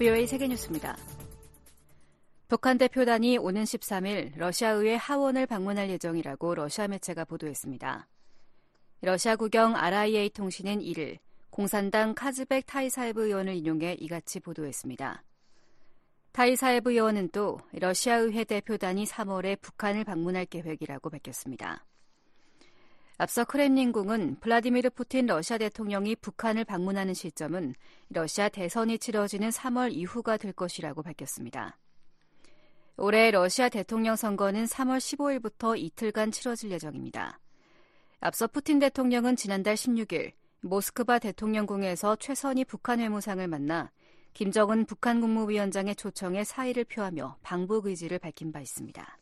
VOA 세계뉴스입니다. 북한 대표단이 오는 13일 러시아의 하원을 방문할 예정이라고 러시아 매체가 보도했습니다. 러시아 국영 RIA 통신은 1일 공산당 카즈벡 타이사예브 의원을 인용해 이같이 보도했습니다. 타이사예브 의원은 또 러시아 의회 대표단이 3월에 북한을 방문할 계획이라고 밝혔습니다. 앞서 크렘린궁은 블라디미르 푸틴 러시아 대통령이 북한을 방문하는 시점은 러시아 대선이 치러지는 3월 이후가 될 것이라고 밝혔습니다. 올해 러시아 대통령 선거는 3월 15일부터 이틀간 치러질 예정입니다. 앞서 푸틴 대통령은 지난달 16일 모스크바 대통령궁에서 최선희 북한 외무상을 만나 김정은 북한 국무위원장의 초청에 사의를 표하며 방북 의지를 밝힌 바 있습니다.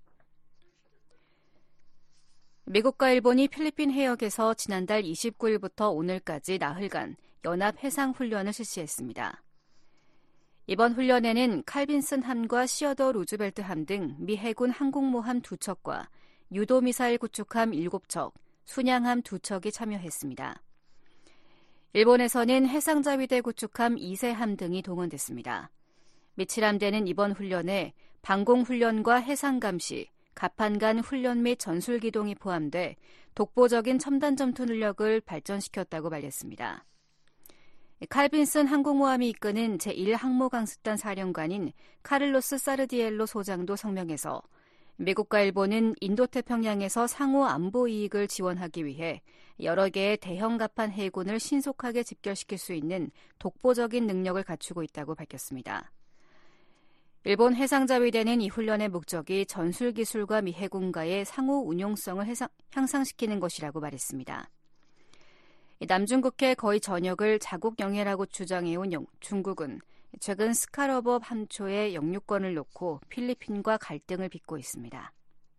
미국과 일본이 필리핀 해역에서 지난달 29일부터 오늘까지 나흘간 연합 해상훈련을 실시했습니다. 이번 훈련에는 칼빈슨 함과 시어더 루즈벨트 함 등 미 해군 항공모함 2척과 유도미사일 구축함 7척, 순양함 2척이 참여했습니다. 일본에서는 해상자위대 구축함 2세함 등이 동원됐습니다. 미 7함대는 이번 훈련에 방공훈련과 해상감시, 갑판간 훈련 및 전술기동이 포함돼 독보적인 첨단 전투 능력을 발전시켰다고 말했습니다. 칼빈슨 항공모함이 이끄는 제1항모강습단 사령관인 카를로스 사르디엘로 소장도 성명에서 미국과 일본은 인도태평양에서 상호 안보 이익을 지원하기 위해 여러 개의 대형 갑판 해군을 신속하게 집결시킬 수 있는 독보적인 능력을 갖추고 있다고 밝혔습니다. 일본 해상자위대는 이 훈련의 목적이 전술기술과 미 해군과의 상호 운용성을 향상시키는 것이라고 말했습니다. 남중국해 거의 전역을 자국 영해라고 주장해온 중국은 최근 스카러버 함초의 영유권을 놓고 필리핀과 갈등을 빚고 있습니다.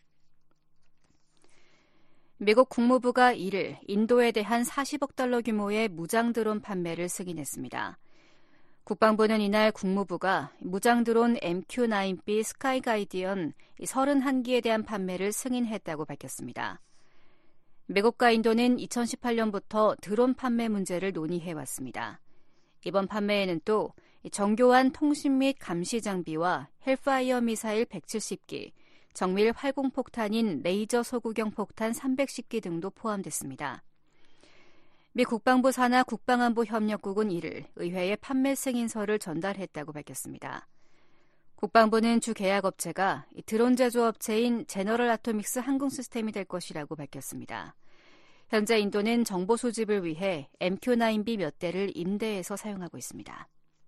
미국 국무부가 1일 인도에 대한 40억 달러 규모의 무장 드론 판매를 승인했습니다. 국방부는 이날 국무부가 무장 드론 MQ-9B 스카이 가이디언 31기에 대한 판매를 승인했다고 밝혔습니다. 미국과 인도는 2018년부터 드론 판매 문제를 논의해왔습니다. 이번 판매에는 또 정교한 통신 및 감시 장비와 헬파이어 미사일 170기, 정밀 활공폭탄인 레이저 소구경 폭탄 310기 등도 포함됐습니다. 미 국방부 산하 국방안보협력국은 1일 의회에 판매 승인서를 전달했다고 밝혔습니다. 국방부는 주 계약업체가 드론 제조업체인 제너럴 아토믹스 항공시스템이 될 것이라고 밝혔습니다. 현재 인도는 정보 수집을 위해 MQ-9B 몇 대를 임대해서 사용하고 있습니다.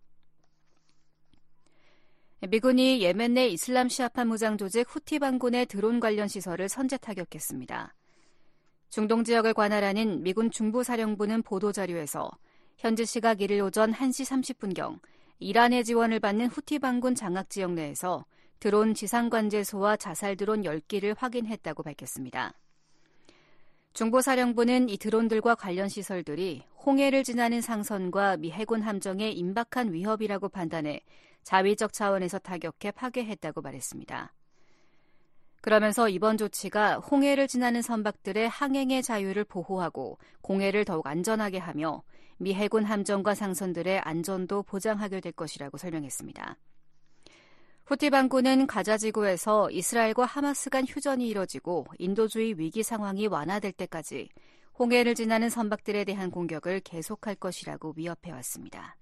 미군이 예멘 내 이슬람 시아파 무장 조직 후티 반군의 드론 관련 시설을 선제 타격했습니다. 중동 지역을 관할하는 미군 중부사령부는 보도자료에서 현지 시각 1일 오전 1시 30분경 이란의 지원을 받는 후티 반군 장악 지역 내에서 드론 지상관제소와 자살 드론 10기를 확인했다고 밝혔습니다. 중부사령부는 이 드론들과 관련 시설들이 홍해를 지나는 상선과 미 해군 함정에 임박한 위협이라고 판단해 자위적 차원에서 타격해 파괴했다고 말했습니다. 그러면서 이번 조치가 홍해를 지나는 선박들의 항행의 자유를 보호하고 공해를 더욱 안전하게 하며 미 해군 함정과 상선들의 안전도 보장하게 될 것이라고 설명했습니다. 후티 반군은 가자 지구에서 이스라엘과 하마스 간 휴전이 이뤄지고 인도주의 위기 상황이 완화될 때까지 홍해를 지나는 선박들에 대한 공격을 계속할 것이라고 위협해왔습니다.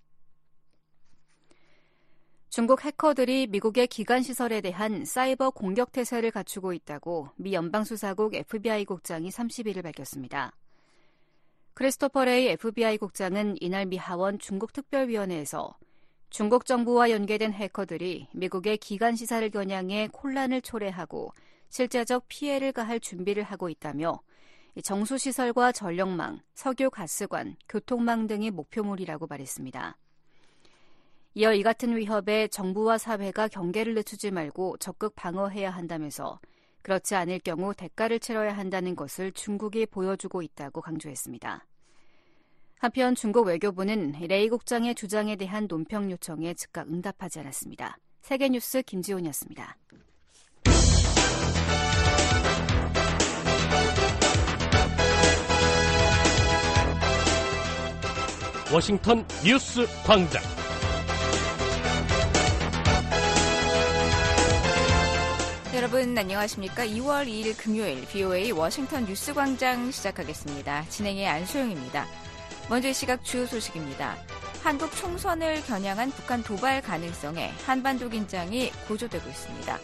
중국 해커들이 미국의 기관시설에 대한 사이버 공격 태세를 갖추고 있다고 미 연방수사국 FBI 국장이 30일을 밝혔습니다. 크리스토퍼 레이 FBI 국장은 이날 미 하원 중국특별위원회에서 중국 정부와 연계된 해커들이 미국의 기관시설을 겨냥해 혼란을 초래하고 실제적 피해를 가할 준비를 하고 있다며 정수시설과 전력망, 석유가스관, 교통망 등이 목표물이라고 말했습니다. 이어 이 같은 위협에 정부와 사회가 경계를 늦추지 말고 적극 방어해야 한다면서 그렇지 않을 경우 대가를 치러야 한다는 것을 중국이 보여주고 있다고 강조했습니다. 한편 중국 외교부는 레이 국장의 주장에 대한 논평 요청에 즉각 응답하지 않았습니다. 세계뉴스 김지훈이었습니다. 워싱턴 뉴스 광장 여러분 안녕하십니까? 2월 2일 금요일 VOA 워싱턴 뉴스광장 시작하겠습니다. 진행의 안소영입니다. 먼저 이 시각 주요 소식입니다. 한국 총선을 겨냥한 북한 도발 가능성에 한반도 긴장이 고조되고 있습니다.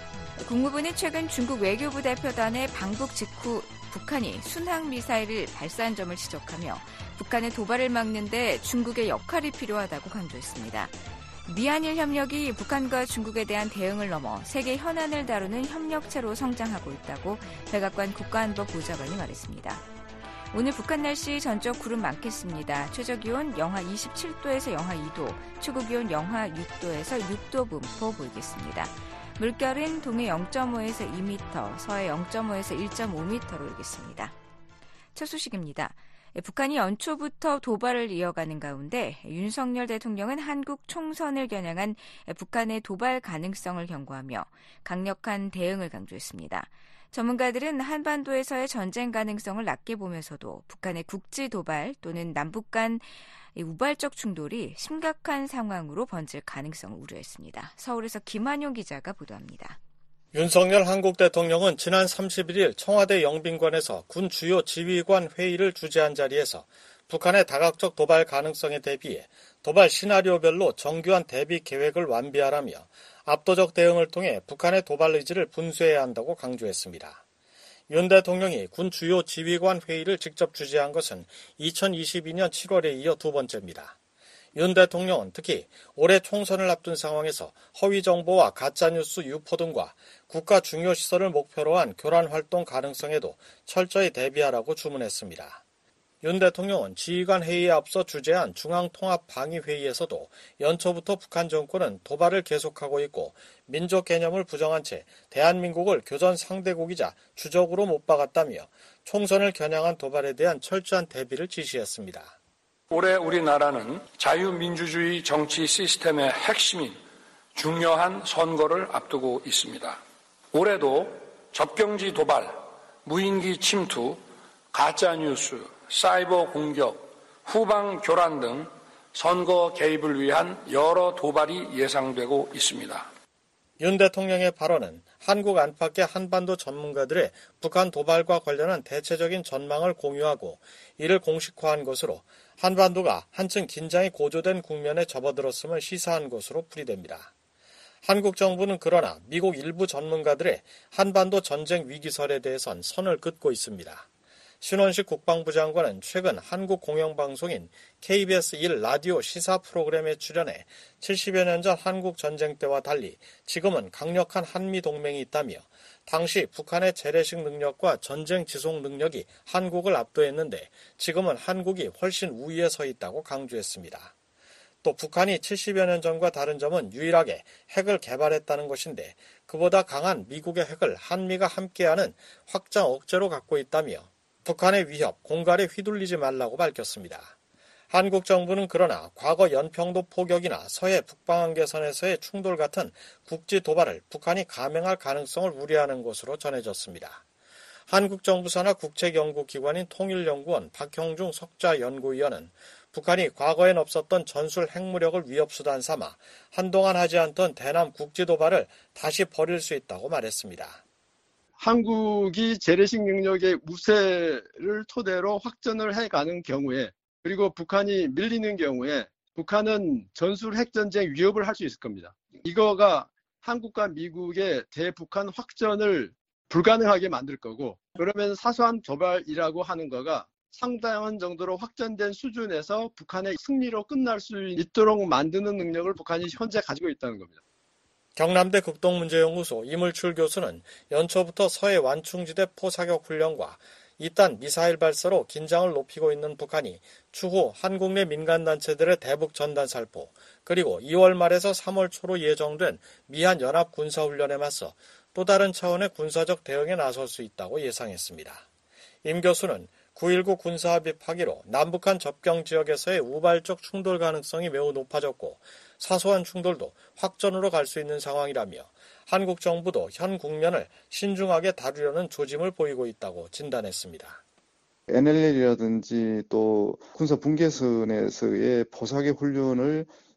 국무부는 최근 중국 외교부 대표단의 방북 직후 북한이 순항미사일을 발사한 점을 지적하며 북한의 도발을 막는 데 중국의 역할이 필요하다고 강조했습니다. 미한일 협력이 북한과 중국에 대한 대응을 넘어 세계 현안을 다루는 협력체로 성장하고 있다고 백악관 국가안보보좌관이 말했습니다. 오늘 북한 날씨 전적 구름 많겠습니다. 최저기온 영하 27도에서 영하 2도, 최고기온 영하 6도에서 6도 분포 보이겠습니다. 물결은 동해 0.5에서 2m, 서해 0.5에서 1.5m로 일겠습니다. 첫 소식입니다. 북한이 연초부터 도발을 이어가는 가운데 윤석열 대통령은 한국 총선을 겨냥한 북한의 도발 가능성을 경고하며 강력한 대응을 강조했습니다. 전문가들은 한반도에서의 전쟁 가능성을 낮게 보면서도 북한의 국지 도발 또는 남북 간 우발적 충돌이 심각한 상황으로 번질 가능성을 우려했습니다. 서울에서 김한용 기자가 보도합니다. 윤석열 한국 대통령은 지난 31일 청와대 영빈관에서 군 주요 지휘관 회의를 주재한 자리에서 북한의 다각적 도발 가능성에 대비해 도발 시나리오별로 정교한 대비 계획을 완비하라며 압도적 대응을 통해 북한의 도발 의지를 분쇄해야 한다고 강조했습니다. 윤 대통령이 군 주요 지휘관 회의를 직접 주재한 것은 2022년 7월에 이어 두 번째입니다. 윤 대통령은 특히 올해 총선을 앞둔 상황에서 허위 정보와 가짜뉴스 유포 등과 국가 중요 시설을 목표로 한 교란 활동 가능성에도 철저히 대비하라고 주문했습니다. 윤 대통령은 지휘관 회의에 앞서 주재한 중앙통합방위회의에서도 연초부터 북한 정권은 도발을 계속하고 있고 민족 개념을 부정한 채 대한민국을 교전 상대국이자 주적으로 못 박았다며 총선을 겨냥한 도발에 대한 철저한 대비를 지시했습니다. 올해 우리나라는 자유민주주의 정치 시스템의 핵심인 중요한 선거를 앞두고 있습니다. 올해도 접경지 도발, 무인기 침투, 가짜뉴스, 사이버 공격, 후방 교란 등 선거 개입을 위한 여러 도발이 예상되고 있습니다. 윤 대통령의 발언은 한국 안팎의 한반도 전문가들의 북한 도발과 관련한 대체적인 전망을 공유하고 이를 공식화한 것으로 한반도가 한층 긴장이 고조된 국면에 접어들었음을 시사한 것으로 풀이됩니다. 한국 정부는 그러나 미국 일부 전문가들의 한반도 전쟁 위기설에 대해선 선을 긋고 있습니다. 신원식 국방부 장관은 최근 한국 공영방송인 KBS 1 라디오 시사 프로그램에 출연해 70여 년 전 한국 전쟁 때와 달리 지금은 강력한 한미동맹이 있다며 당시 북한의 재래식 능력과 전쟁 지속 능력이 한국을 압도했는데 지금은 한국이 훨씬 우위에 서 있다고 강조했습니다. 또 북한이 70여 년 전과 다른 점은 유일하게 핵을 개발했다는 것인데 그보다 강한 미국의 핵을 한미가 함께하는 확장 억제로 갖고 있다며 북한의 위협, 공갈에 휘둘리지 말라고 밝혔습니다. 한국 정부는 그러나 과거 연평도 포격이나 서해 북방한계선에서의 충돌 같은 국지 도발을 북한이 감행할 가능성을 우려하는 것으로 전해졌습니다. 한국 정부 산하 국책연구기관인 통일연구원 박형중 석좌연구위원은 북한이 과거엔 없었던 전술 핵무력을 위협수단 삼아 한동안 하지 않던 대남 국지 도발을 다시 벌일 수 있다고 말했습니다. 한국이 재래식 능력의 우세를 토대로 확전을 해가는 경우에 그리고 북한이 밀리는 경우에 북한은 전술 핵전쟁 위협을 할 수 있을 겁니다. 이거가 한국과 미국의 대북한 확전을 불가능하게 만들 거고 그러면 사소한 도발이라고 하는 거가 상당한 정도로 확전된 수준에서 북한의 승리로 끝날 수 있도록 만드는 능력을 북한이 현재 가지고 있다는 겁니다. 경남대 극동문제연구소 이물출 교수는 연초부터 서해 완충지대 포사격 훈련과 이딴 미사일 발사로 긴장을 높이고 있는 북한이 추후 한국 내 민간단체들의 대북 전단 살포 그리고 2월 말에서 3월 초로 예정된 미한 연합 군사훈련에 맞서 또 다른 차원의 군사적 대응에 나설 수 있다고 예상했습니다. 임 교수는 9.19 군사합의 파기로 남북한 접경 지역에서의 우발적 충돌 가능성이 매우 높아졌고 사소한 충돌도 확전으로 갈 수 있는 상황이라며 한국 정부도 현 국면을 신중하게 다루려는 조짐을 보이고 있다고 진단했습니다. NLL이라든지 또 군사 분계선에서의 포사격 훈련을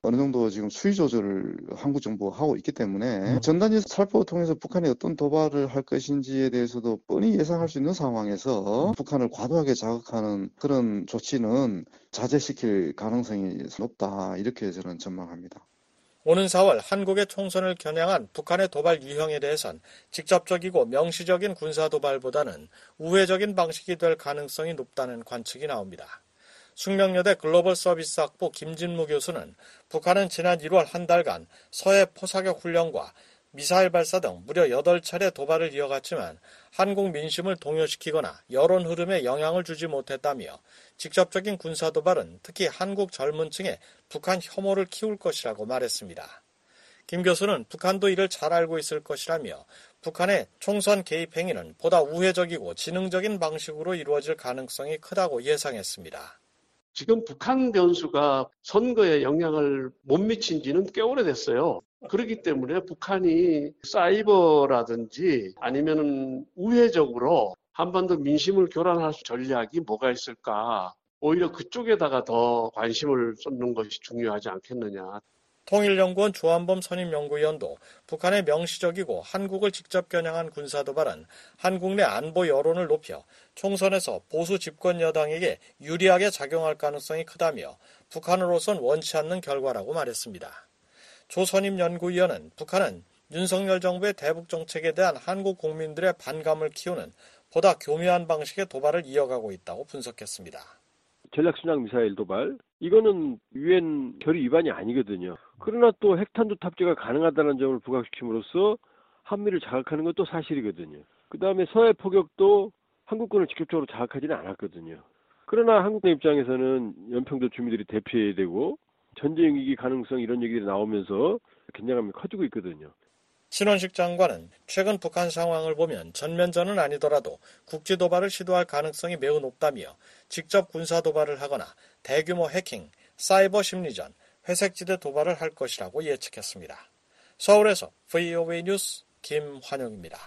어느 정도 지금 수위 조절을 한국 정부가 하고 있기 때문에 전단지 살포를 통해서 북한이 어떤 도발을 할 것인지에 대해서도 뻔히 예상할 수 있는 상황에서 북한을 과도하게 자극하는 그런 조치는 자제시킬 가능성이 높다. 이렇게 저는 전망합니다. 오는 4월 한국의 총선을 겨냥한 북한의 도발 유형에 대해선 직접적이고 명시적인 군사도발보다는 우회적인 방식이 될 가능성이 높다는 관측이 나옵니다. 숙명여대 글로벌 서비스 학부 김진무 교수는 북한은 지난 1월 한 달간 서해 포사격 훈련과 미사일 발사 등 무려 8차례 도발을 이어갔지만 한국 민심을 동요시키거나 여론 흐름에 영향을 주지 못했다며 직접적인 군사도발은 특히 한국 젊은 층에 북한 혐오를 키울 것이라고 말했습니다. 김 교수는 북한도 이를 잘 알고 있을 것이라며 북한의 총선 개입 행위는 보다 우회적이고 지능적인 방식으로 이루어질 가능성이 크다고 예상했습니다. 지금 북한 변수가 선거에 영향을 못 미친 지는 꽤 오래됐어요. 그렇기 때문에 북한이 사이버라든지 아니면은 우회적으로 한반도 민심을 교란할 전략이 뭐가 있을까? 오히려 그쪽에다가 더 관심을 쏟는 것이 중요하지 않겠느냐. 통일연구원 조한범 선임연구위원도 북한의 명시적이고 한국을 직접 겨냥한 군사도발은 한국 내 안보 여론을 높여 총선에서 보수 집권 여당에게 유리하게 작용할 가능성이 크다며 북한으로선 원치 않는 결과라고 말했습니다. 조 선임연구위원은 북한은 윤석열 정부의 대북 정책에 대한 한국 국민들의 반감을 키우는 보다 교묘한 방식의 도발을 이어가고 있다고 분석했습니다. 전략순항 미사일 도발, 이거는 유엔 결의 위반이 아니거든요. 그러나 또 핵탄두 탑재가 가능하다는 점을 부각시킴으로써 한미를 자극하는 것도 사실이거든요. 그 다음에 서해 포격도 한국군을 직접적으로 자극하지는 않았거든요. 그러나 한국의 입장에서는 연평도 주민들이 대피해야 되고 전쟁 위기 가능성 이런 얘기들이 나오면서 긴장감이 커지고 있거든요. 신원식 장관은 최근 북한 상황을 보면 전면전은 아니더라도 국지 도발을 시도할 가능성이 매우 높다며 직접 군사 도발을 하거나 대규모 해킹, 사이버 심리전, 회색지대 도발을 할 것이라고 예측했습니다. 서울에서 VOA 뉴스 김환영입니다.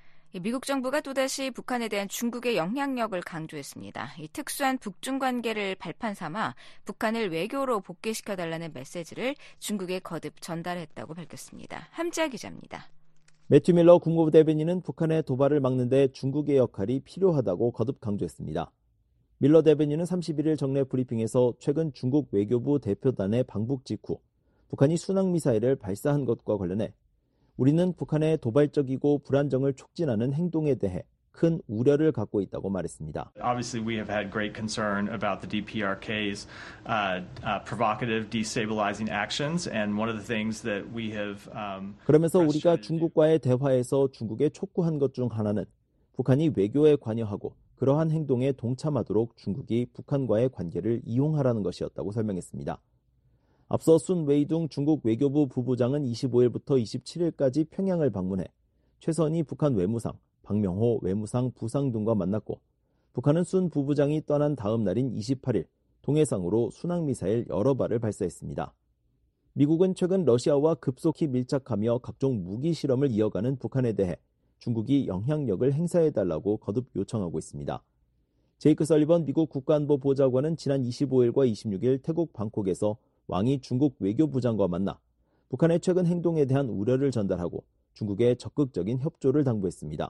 미국 정부가 또다시 북한에 대한 중국의 영향력을 강조했습니다. 이 특수한 북중 관계를 발판 삼아 북한을 외교로 복귀시켜달라는 메시지를 중국에 거듭 전달했다고 밝혔습니다. 함지아 기자입니다. 매튜 밀러 국무부 대변인은 북한의 도발을 막는 데 중국의 역할이 필요하다고 거듭 강조했습니다. 밀러 대변인은 31일 정례 브리핑에서 최근 중국 외교부 대표단의 방북 직후 북한이 순항미사일을 발사한 것과 관련해 우리는 북한의 도발적이고 불안정을 촉진하는 행동에 대해 큰 우려를 갖고 있다고 말했습니다. Obviously, we have had great concern about the DPRK's provocative, destabilizing actions, and one of the things that we have. 그러면서 우리가 중국과의 대화에서 중국에 촉구한 것 중 하나는 북한이 외교에 관여하고 그러한 행동에 동참하도록 중국이 북한과의 관계를 이용하라는 것이었다고 설명했습니다. 앞서 순 웨이둥 중국 외교부 부부장은 25일부터 27일까지 평양을 방문해 최선희 북한 외무상, 박명호 외무상 부상 등과 만났고 북한은 순 부부장이 떠난 다음 날인 28일 동해상으로 순항미사일 여러 발을 발사했습니다. 미국은 최근 러시아와 급속히 밀착하며 각종 무기 실험을 이어가는 북한에 대해 중국이 영향력을 행사해달라고 거듭 요청하고 있습니다. 제이크 설리번 미국 국가안보 보좌관은 지난 25일과 26일 태국 방콕에서 왕이 중국 외교부장과 만나 북한의 최근 행동에 대한 우려를 전달하고 중국에 적극적인 협조를 당부했습니다.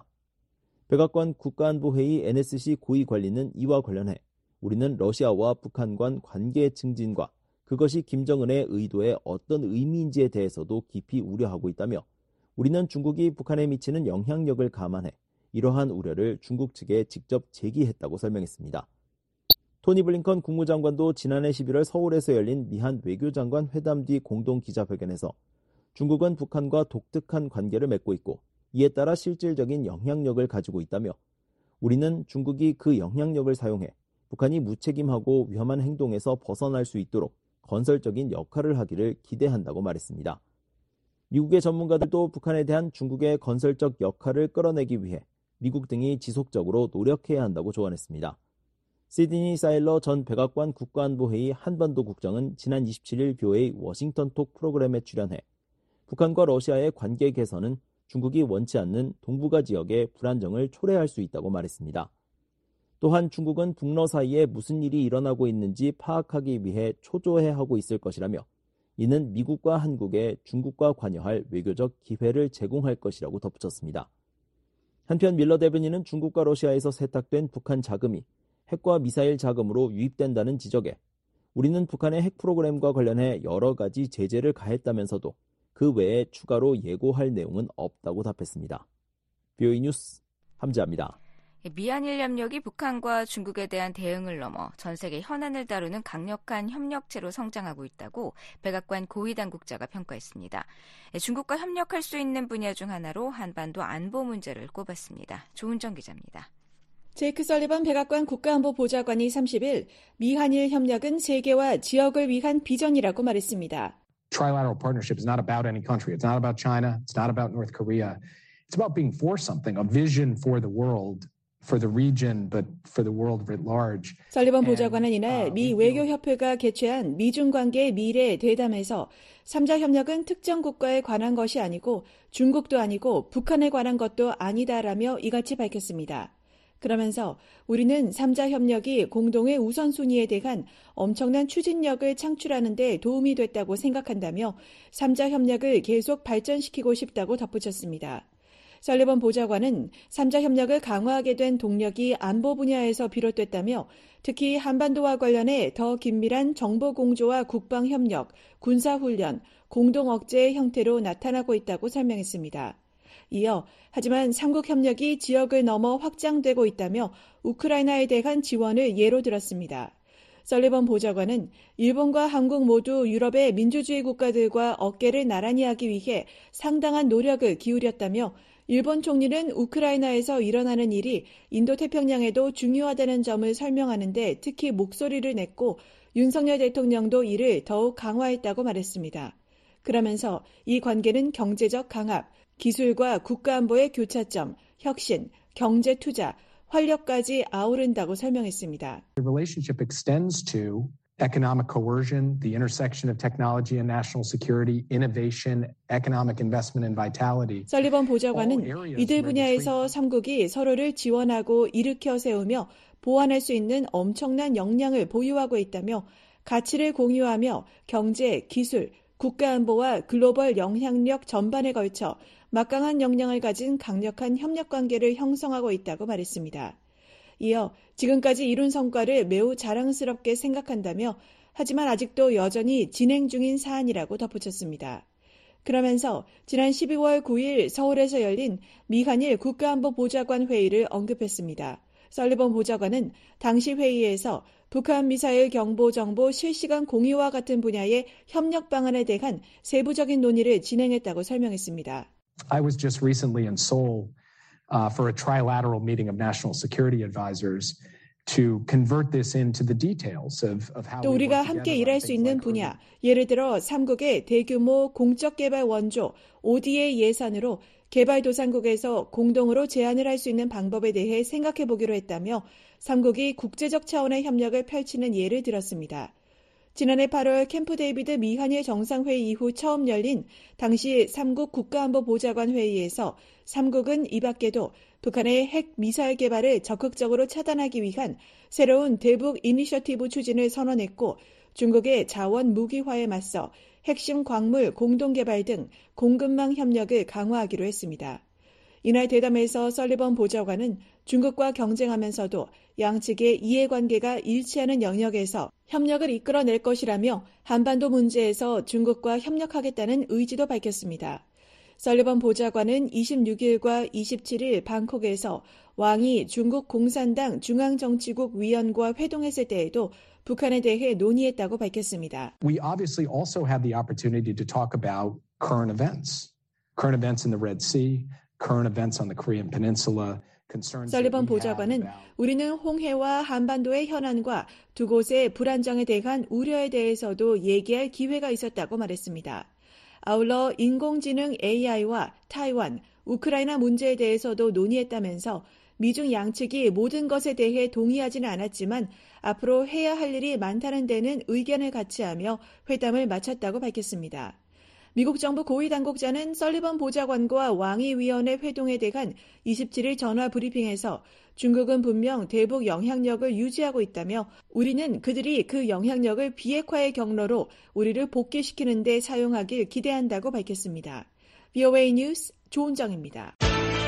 백악관 국가안보회의 NSC 고위 관리는 이와 관련해 우리는 러시아와 북한 간 관계 증진과 그것이 김정은의 의도에 어떤 의미인지에 대해서도 깊이 우려하고 있다며 우리는 중국이 북한에 미치는 영향력을 감안해 이러한 우려를 중국 측에 직접 제기했다고 설명했습니다. 토니 블링컨 국무장관도 지난해 11월 서울에서 열린 미한 외교장관 회담 뒤 공동 기자회견에서 중국은 북한과 독특한 관계를 맺고 있고 이에 따라 실질적인 영향력을 가지고 있다며 우리는 중국이 그 영향력을 사용해 북한이 무책임하고 위험한 행동에서 벗어날 수 있도록 건설적인 역할을 하기를 기대한다고 말했습니다. 미국의 전문가들도 북한에 대한 중국의 건설적 역할을 끌어내기 위해 미국 등이 지속적으로 노력해야 한다고 조언했습니다. 시드니 사일러 전 백악관 국가안보회의 한반도 국장은 지난 27일 뷰의 워싱턴톡 프로그램에 출연해 북한과 러시아의 관계 개선은 중국이 원치 않는 동북아 지역의 불안정을 초래할 수 있다고 말했습니다. 또한 중국은 북러 사이에 무슨 일이 일어나고 있는지 파악하기 위해 초조해하고 있을 것이라며 이는 미국과 한국에 중국과 관여할 외교적 기회를 제공할 것이라고 덧붙였습니다. 한편 밀러 대변인은 중국과 러시아에서 세탁된 북한 자금이 핵과 미사일 자금으로 유입된다는 지적에 우리는 북한의 핵 프로그램과 관련해 여러 가지 제재를 가했다면서도 그 외에 추가로 예고할 내용은 없다고 답했습니다. BOE 뉴스 함지아입니다. 미한일 협력이 북한과 중국에 대한 대응을 넘어 전 세계 현안을 다루는 강력한 협력체로 성장하고 있다고 백악관 고위당국자가 평가했습니다. 중국과 협력할 수 있는 분야 중 하나로 한반도 안보 문제를 꼽았습니다. 조은정 기자입니다. 제이크 설리번 백악관 국가안보보좌관이 30일 미한일 협력은 세계와 지역을 위한 비전이라고 말했습니다. Trilateral partnership is not about any country. It's not about China. It's not about North Korea. It's about being for something, a vision for the world. For the region, but for the world writ large. 설리번 보좌관은 이날 미 외교협회가 개최한 미중 관계의 미래 대담에서 3자 협력은 특정 국가에 관한 것이 아니고 중국도 아니고 북한에 관한 것도 아니다라며 이같이 밝혔습니다. 그러면서 우리는 3자 협력이 공동의 우선순위에 대한 엄청난 추진력을 창출하는 데 도움이 됐다고 생각한다며 3자 협력을 계속 발전시키고 싶다고 덧붙였습니다. 설리번 보좌관은 3자 협력을 강화하게 된 동력이 안보 분야에서 비롯됐다며 특히 한반도와 관련해 더 긴밀한 정보 공조와 국방 협력, 군사 훈련, 공동 억제의 형태로 나타나고 있다고 설명했습니다. 이어 하지만 삼국 협력이 지역을 넘어 확장되고 있다며 우크라이나에 대한 지원을 예로 들었습니다. 설리번 보좌관은 일본과 한국 모두 유럽의 민주주의 국가들과 어깨를 나란히 하기 위해 상당한 노력을 기울였다며 일본 총리는 우크라이나에서 일어나는 일이 인도태평양에도 중요하다는 점을 설명하는 데 특히 목소리를 냈고 윤석열 대통령도 이를 더욱 강화했다고 말했습니다. 그러면서 이 관계는 경제적 강압, 기술과 국가안보의 교차점, 혁신, 경제 투자, 활력까지 아우른다고 설명했습니다. The relationship extends to economic coercion, the intersection of technology and national security, innovation, economic investment and vitality. 설리번 보좌관은 이들 분야에서 삼국이 서로를 지원하고 일으켜 세우며 보완할 수 있는 엄청난 역량을 보유하고 있다며 가치를 공유하며 경제, 기술, 국가안보와 글로벌 영향력 전반에 걸쳐 막강한 역량을 가진 강력한 협력관계를 형성하고 있다고 말했습니다. 이어 지금까지 이룬 성과를 매우 자랑스럽게 생각한다며 하지만 아직도 여전히 진행 중인 사안이라고 덧붙였습니다. 그러면서 지난 12월 9일 서울에서 열린 미한일 국가안보보좌관 회의를 언급했습니다. 설리번 보좌관은 당시 회의에서 북한 미사일 경보 정보 실시간 공유와 같은 분야의 협력 방안에 대한 세부적인 논의를 진행했다고 설명했습니다. I was just recently in Seoul for a trilateral meeting of national security advisors to convert this into the details of how 또 우리가 함께 일할 수 있는 분야, 예를 들어 3국의 대규모 공적 개발 원조 ODA 예산으로 개발도상국에서 공동으로 제안을 할 수 있는 방법에 대해 생각해 보기로 했다며 3국이 국제적 차원의 협력을 펼치는 예를 들었습니다. 지난해 8월 캠프 데이비드 미한일 정상회의 이후 처음 열린 당시 3국 국가안보보좌관 회의에서 3국은 이 밖에도 북한의 핵 미사일 개발을 적극적으로 차단하기 위한 새로운 대북 이니셔티브 추진을 선언했고 중국의 자원 무기화에 맞서 핵심 광물 공동개발 등 공급망 협력을 강화하기로 했습니다. 이날 대담에서 설리번 보좌관은 중국과 경쟁하면서도 양측의 이해관계가 일치하는 영역에서 협력을 이끌어낼 것이라며 한반도 문제에서 중국과 협력하겠다는 의지도 밝혔습니다. 설리번 보좌관은 26일과 27일 방콕에서 왕이 중국 공산당 중앙정치국 위원과 회동했을 때에도 북한에 대해 논의했다고 밝혔습니다. We obviously also had the opportunity to talk about current events in the Red Sea, current events on the Korean Peninsula. 설리번 보좌관은 우리는 홍해와 한반도의 현안과 두 곳의 불안정에 대한 우려에 대해서도 얘기할 기회가 있었다고 말했습니다. 아울러 인공지능 AI와 타이완, 우크라이나 문제에 대해서도 논의했다면서 미중 양측이 모든 것에 대해 동의하지는 않았지만 앞으로 해야 할 일이 많다는 데는 의견을 같이 하며 회담을 마쳤다고 밝혔습니다. 미국 정부 고위 당국자는 설리번 보좌관과 왕위위원회 회동에 대한 27일 전화 브리핑에서 중국은 분명 대북 영향력을 유지하고 있다며 우리는 그들이 그 영향력을 비핵화의 경로로 우리를 복귀시키는 데 사용하길 기대한다고 밝혔습니다. VOA 뉴스 조은정입니다.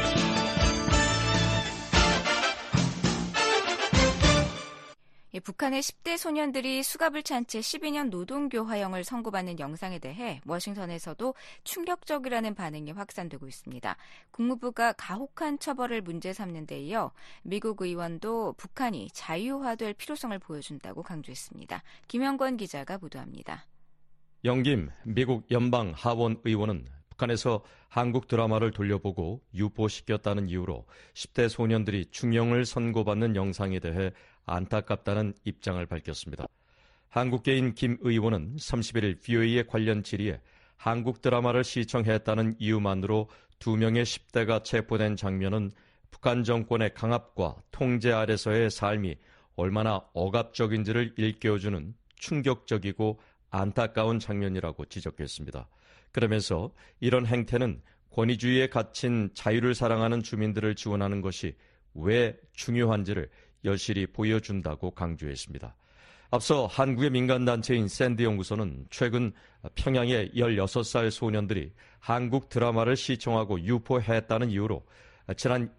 북한의 10대 소년들이 수갑을 찬 채 12년 노동교화형을 선고받는 영상에 대해 워싱턴에서도 충격적이라는 반응이 확산되고 있습니다. 국무부가 가혹한 처벌을 문제 삼는 데 이어 미국 의원도 북한이 자유화될 필요성을 보여준다고 강조했습니다. 김영권 기자가 보도합니다. 영김 미국 연방 하원 의원은 북한에서 한국 드라마를 돌려보고 유포시켰다는 이유로 10대 소년들이 중형을 선고받는 영상에 대해 안타깝다는 입장을 밝혔습니다. 한국계인 김 의원은 31일 VOA의 관련 질의에 한국 드라마를 시청했다는 이유만으로 2명의 10대가 체포된 장면은 북한 정권의 강압과 통제 아래서의 삶이 얼마나 억압적인지를 일깨워주는 충격적이고 안타까운 장면이라고 지적했습니다. 그러면서 이런 행태는 권위주의에 갇힌 자유를 사랑하는 주민들을 지원하는 것이 왜 중요한지를 여실히 보여준다고 강조했습니다. 앞서 한국의 민간단체인 샌드 연구소는 최근 평양의 16살 소년들이 한국 드라마를 시청하고 유포했다는 이유로 지난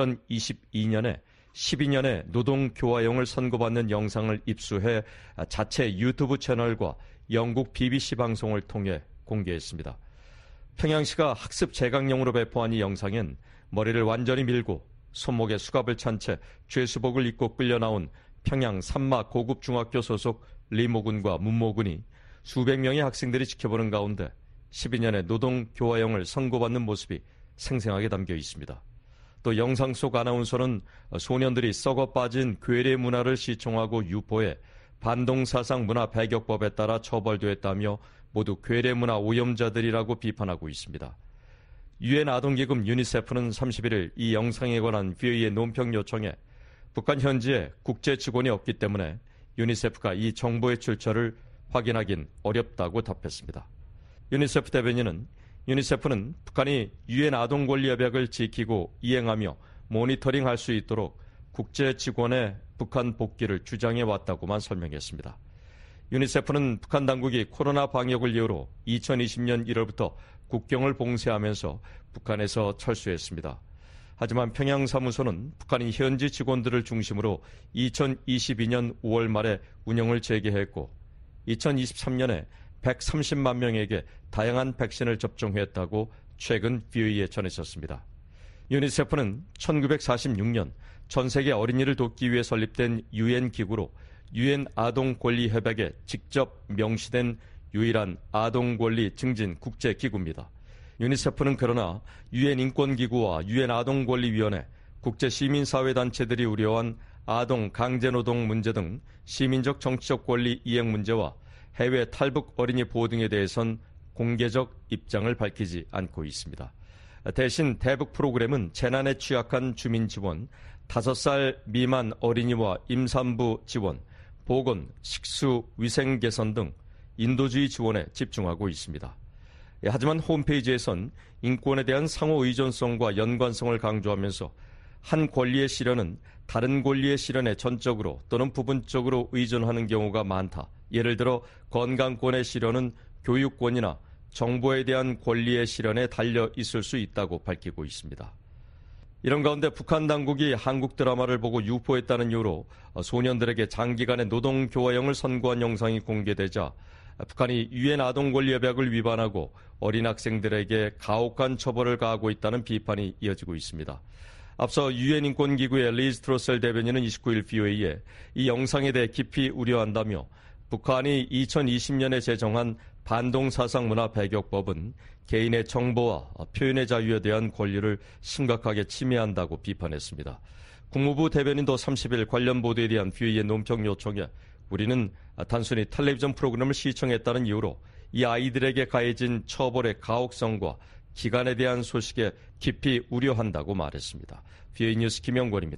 2022년에 12년의 노동교화형을 선고받는 영상을 입수해 자체 유튜브 채널과 영국 BBC 방송을 통해 공개했습니다. 평양시가 학습 재강용으로 배포한 이 영상엔 머리를 완전히 밀고 손목에 수갑을 찬 채 죄수복을 입고 끌려 나온 평양 산마 고급중학교 소속 리모군과 문모군이 수백 명의 학생들이 지켜보는 가운데 12년의 노동교화형을 선고받는 모습이 생생하게 담겨 있습니다. 또 영상 속 아나운서는 소년들이 썩어 빠진 괴뢰 문화를 시청하고 유포해 반동사상 문화 배격법에 따라 처벌됐다며 모두 괴뢰 문화 오염자들이라고 비판하고 있습니다. 유엔 아동기금 유니세프는 31일 이 영상에 관한 VOA의 논평 요청에 북한 현지에 국제 직원이 없기 때문에 유니세프가 이 정보의 출처를 확인하긴 어렵다고 답했습니다. 유니세프 대변인은 유니세프는 북한이 유엔 아동권리협약을 지키고 이행하며 모니터링할 수 있도록 국제 직원의 북한 복귀를 주장해 왔다고만 설명했습니다. 유니세프는 북한 당국이 코로나 방역을 이유로 2020년 1월부터 국경을 봉쇄하면서 북한에서 철수했습니다. 하지만 평양 사무소는 북한이 현지 직원들을 중심으로 2022년 5월 말에 운영을 재개했고 2023년에 130만 명에게 다양한 백신을 접종했다고 최근 VOA에 전했었습니다. 유니세프는 1946년 전 세계 어린이를 돕기 위해 설립된 유엔 기구로 유엔 아동권리협약에 직접 명시된 유일한 아동권리 증진 국제기구입니다. 유니세프는 그러나 유엔 인권기구와 유엔 아동권리위원회, 국제시민사회단체들이 우려한 아동 강제노동 문제 등 시민적 정치적 권리 이행 문제와 해외 탈북 어린이 보호 등에 대해선 공개적 입장을 밝히지 않고 있습니다. 대신 대북 프로그램은 재난에 취약한 주민 지원, 5살 미만 어린이와 임산부 지원, 보건, 식수, 위생 개선 등 인도주의 지원에 집중하고 있습니다. 하지만 홈페이지에선 인권에 대한 상호 의존성과 연관성을 강조하면서 한 권리의 실현은 다른 권리의 실현에 전적으로 또는 부분적으로 의존하는 경우가 많다. 예를 들어 건강권의 실현은 교육권이나 정보에 대한 권리의 실현에 달려 있을 수 있다고 밝히고 있습니다. 이런 가운데 북한 당국이 한국 드라마를 보고 유포했다는 이유로 소년들에게 장기간의 노동교화형을 선고한 영상이 공개되자 북한이 유엔 아동권리협약을 위반하고 어린 학생들에게 가혹한 처벌을 가하고 있다는 비판이 이어지고 있습니다. 앞서 유엔 인권기구의 리즈 트로셀 대변인은 29일 VOA에 이 영상에 대해 깊이 우려한다며 북한이 2020년에 제정한 반동사상 문화 배격법은 개인의 정보와 표현의 자유에 대한 권리를 심각하게 침해한다고 비판했습니다. 국무부 대변인도 30일 관련 보도에 대한 VOA의 논평 요청에 우리는 단순히 텔레비전 프로그램을 시청했다는 이유로 이 아이들에게 가해진 처벌의 가혹성과 기간에 대한 소식에 깊이 우려한다고 말했습니다. VOA 뉴스 김영권입니다.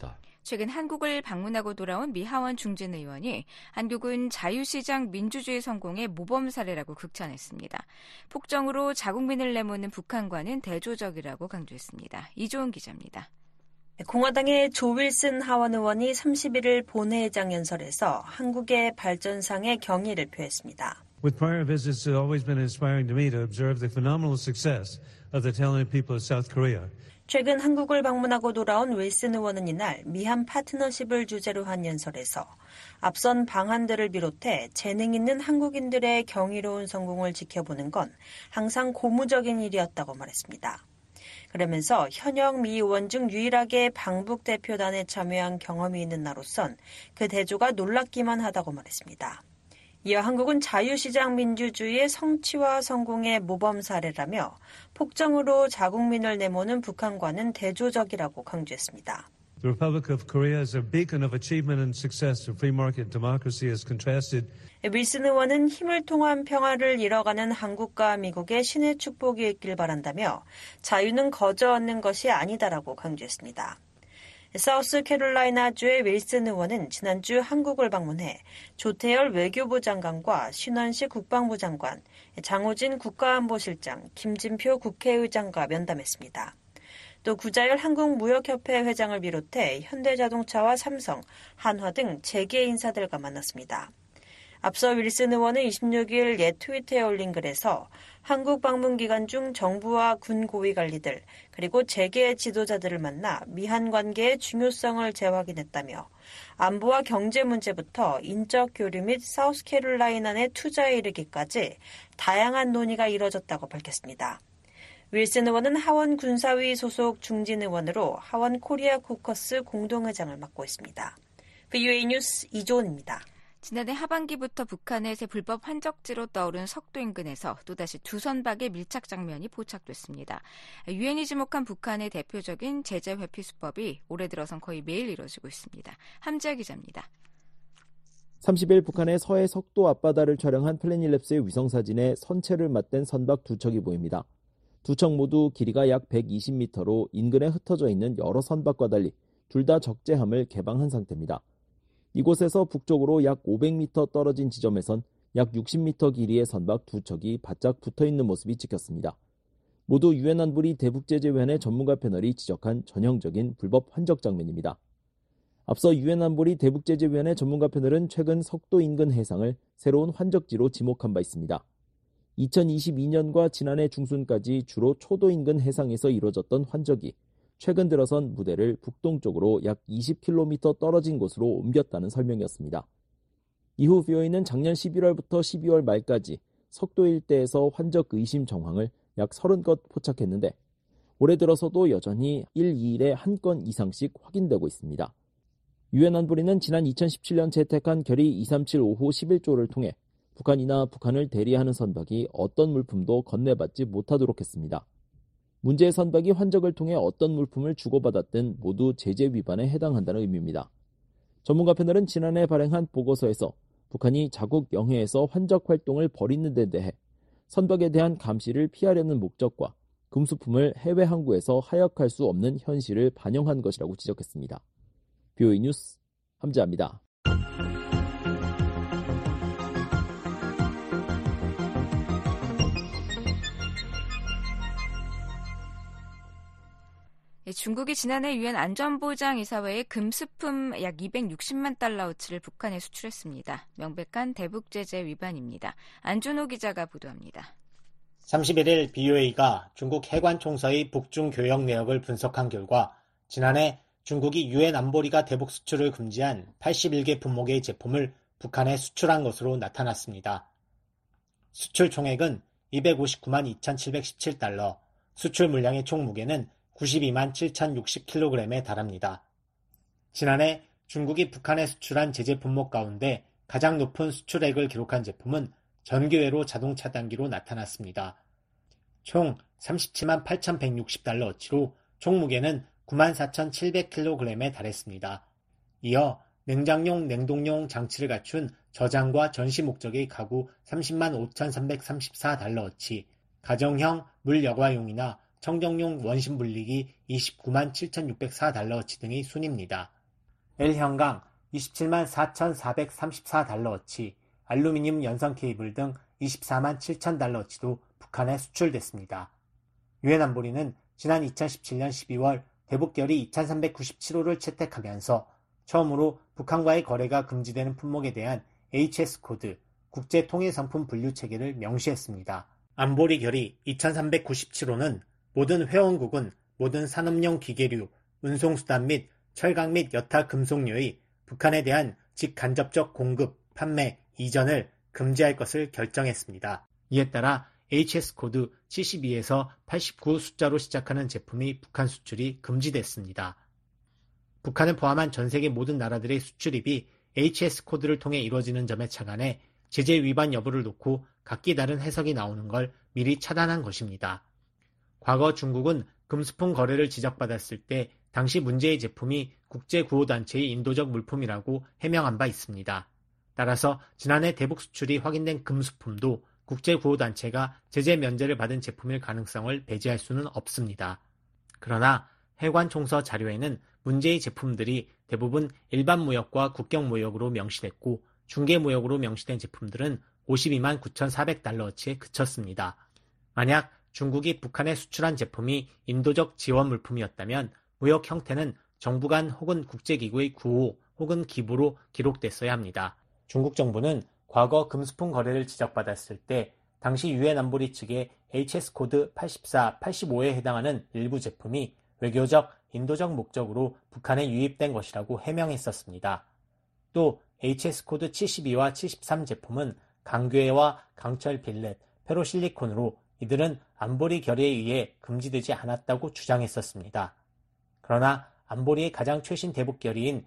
최근 한국을 방문하고 돌아온 미 하원 중진 의원이 한국은 자유시장 민주주의 성공의 모범 사례라고 극찬했습니다. 폭정으로 자국민을 내모는 북한과는 대조적이라고 강조했습니다. 이조은 기자입니다. 공화당의 조 윌슨 하원 의원이 31일 본회의장 연설에서 한국의 발전상의 경의를 표했습니다. With prior visits, it has always been inspiring to me to observe the phenomenal success of the talented people of South Korea. 최근 한국을 방문하고 돌아온 윌슨 의원은 이날 미한 파트너십을 주제로 한 연설에서 앞선 방안들을 비롯해 재능 있는 한국인들의 경이로운 성공을 지켜보는 건 항상 고무적인 일이었다고 말했습니다. 그러면서 현역 미 의원 중 유일하게 방북 대표단에 참여한 경험이 있는 나로선 그 대조가 놀랍기만 하다고 말했습니다. 이어 한국은 자유시장 민주주의의 성취와 성공의 모범 사례라며 폭정으로 자국민을 내모는 북한과는 대조적이라고 강조했습니다. The Republic of Korea is a beacon of achievement and success of free market democracy as contrasted. 윌슨 의원은 힘을 통한 평화를 이뤄가는 한국과 미국의 신의 축복이 있길 바란다며 자유는 거저 얻는 것이 아니다라고 강조했습니다. 사우스캐롤라이나주의 윌슨 의원은 지난주 한국을 방문해 조태열 외교부 장관과 신원식 국방부 장관, 장호진 국가안보실장, 김진표 국회의장과 면담했습니다. 또 구자열 한국무역협회 회장을 비롯해 현대자동차와 삼성, 한화 등 재계 인사들과 만났습니다. 앞서 윌슨 의원은 26일 옛 트위터에 올린 글에서 한국 방문 기간 중 정부와 군 고위 관리들 그리고 재계 지도자들을 만나 미한 관계의 중요성을 재확인했다며 안보와 경제 문제부터 인적 교류 및 사우스캐롤라이나 내 투자에 이르기까지 다양한 논의가 이뤄졌다고 밝혔습니다. 윌슨 의원은 하원 군사위 소속 중진 의원으로 하원 코리아 코커스 공동의장을 맡고 있습니다. VOA 뉴스 이조은입니다. 지난해 하반기부터 북한의 새 불법 환적지로 떠오른 석도 인근에서 또다시 두 선박의 밀착 장면이 포착됐습니다. 유엔이 지목한 북한의 대표적인 제재 회피 수법이 올해 들어선 거의 매일 이뤄지고 있습니다. 함지아 기자입니다. 30일 북한의 서해 석도 앞바다를 촬영한 플래닛랩스의 위성사진에 선체를 맞댄 선박 두 척이 보입니다. 두 척 모두 길이가 약 120m로 인근에 흩어져 있는 여러 선박과 달리 둘 다 적재함을 개방한 상태입니다. 이곳에서 북쪽으로 약 500m 떨어진 지점에선 약 60m 길이의 선박 두 척이 바짝 붙어있는 모습이 찍혔습니다. 모두 유엔 안보리 대북제재위원회 전문가 패널이 지적한 전형적인 불법 환적 장면입니다. 앞서 유엔 안보리 대북제재위원회 전문가 패널은 최근 석도 인근 해상을 새로운 환적지로 지목한 바 있습니다. 2022년과 지난해 중순까지 주로 초도 인근 해상에서 이루어졌던 환적이 최근 들어선 무대를 북동쪽으로 약 20km 떨어진 곳으로 옮겼다는 설명이었습니다. 이후 VOA는 작년 11월부터 12월 말까지 석도 일대에서 환적 의심 정황을 약 30건 포착했는데 올해 들어서도 여전히 1, 2일에 한 건 이상씩 확인되고 있습니다. 유엔 안보리는 지난 2017년 채택한 결의 2375호 11조를 통해 북한이나 북한을 대리하는 선박이 어떤 물품도 건네받지 못하도록 했습니다. 문제의 선박이 환적을 통해 어떤 물품을 주고받았든 모두 제재 위반에 해당한다는 의미입니다. 전문가 패널은 지난해 발행한 보고서에서 북한이 자국 영해에서 환적 활동을 벌이는 데 대해 선박에 대한 감시를 피하려는 목적과 금수품을 해외 항구에서 하역할 수 없는 현실을 반영한 것이라고 지적했습니다. VOA 뉴스 함지아입니다. 중국이 지난해 유엔 안전보장이사회에 금수품 약 260만 달러어치를 북한에 수출했습니다. 명백한 대북제재 위반입니다. 안준호 기자가 보도합니다. 31일 BOA가 중국 해관총서의 북중 교역 내역을 분석한 결과 지난해 중국이 유엔 안보리가 대북 수출을 금지한 81개 품목의 제품을 북한에 수출한 것으로 나타났습니다. 수출 총액은 259만 2,717달러, 수출 물량의 총 무게는 92만 7,060kg에 달합니다. 지난해 중국이 북한에 수출한 제재 품목 가운데 가장 높은 수출액을 기록한 제품은 전기회로 자동차 단기로 나타났습니다. 총 37만 8,160달러어치로 총 무게는 9만 4,700kg에 달했습니다. 이어 냉장용, 냉동용 장치를 갖춘 저장과 전시 목적의 가구 30만 5,334달러어치, 가정형 물여과용이나 청정용 원심 분리기 29만 7,604달러어치 등이 순입니다. L형강 27만 4,434달러어치, 알루미늄 연성 케이블 등 24만 7,000달러어치도 북한에 수출됐습니다. 유엔 안보리는 지난 2017년 12월 대북결의 2397호를 채택하면서 처음으로 북한과의 거래가 금지되는 품목에 대한 HS 코드, 국제통일상품 분류 체계를 명시했습니다. 안보리 결의 2397호는 모든 회원국은 모든 산업용 기계류, 운송수단 및 철강 및 여타 금속류의 북한에 대한 직간접적 공급, 판매, 이전을 금지할 것을 결정했습니다. 이에 따라 HS 코드 72에서 89 숫자로 시작하는 제품이 북한 수출이 금지됐습니다. 북한을 포함한 전 세계 모든 나라들의 수출입이 HS 코드를 통해 이루어지는 점에 착안해 제재 위반 여부를 놓고 각기 다른 해석이 나오는 걸 미리 차단한 것입니다. 과거 중국은 금수품 거래를 지적받았을 때 당시 문제의 제품이 국제구호단체의 인도적 물품이라고 해명한 바 있습니다. 따라서 지난해 대북 수출이 확인된 금수품도 국제구호단체가 제재 면제를 받은 제품일 가능성을 배제할 수는 없습니다. 그러나 해관총서 자료에는 문제의 제품들이 대부분 일반 무역과 국경 무역으로 명시됐고 중개 무역으로 명시된 제품들은 52만 9,400달러어치에 그쳤습니다. 만약 중국이 북한에 수출한 제품이 인도적 지원 물품이었다면 무역 형태는 정부 간 혹은 국제기구의 구호 혹은 기부로 기록됐어야 합니다. 중국 정부는 과거 금수품 거래를 지적받았을 때 당시 유엔 안보리 측의 HS 코드 84, 85에 해당하는 일부 제품이 외교적, 인도적 목적으로 북한에 유입된 것이라고 해명했었습니다. 또 HS 코드 72와 73 제품은 강괴와 강철 빌렛, 페로실리콘으로 이들은 안보리 결의에 의해 금지되지 않았다고 주장했었습니다. 그러나 안보리의 가장 최신 대북 결의인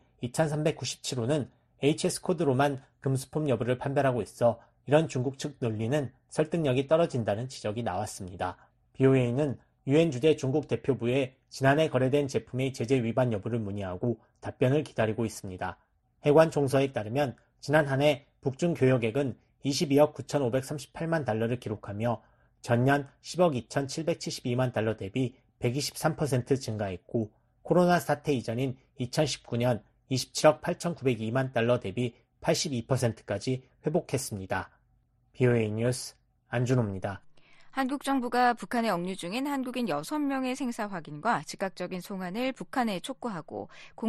2397호는 HS 코드로만 금수품 여부를 판별하고 있어 이런 중국 측 논리는 설득력이 떨어진다는 지적이 나왔습니다. BOA는 유엔 주재 중국 대표부에 지난해 거래된 제품의 제재 위반 여부를 문의하고 답변을 기다리고 있습니다. 해관 총서에 따르면 지난 한 해 북중 교역액은 22억 9,538만 달러를 기록하며 전년 10억 2,772만 달러 대비 123% 증가했고 코로나 사태 이전인 2019년 27억 8,902만 달러 대비 82%까지 회복했습니다. BOA 뉴스 안준호입니다. 한국 정부가 북한에 억류 중인 한국인 6명의 생사 확인과 즉각적인 송환을 북한에 촉구하고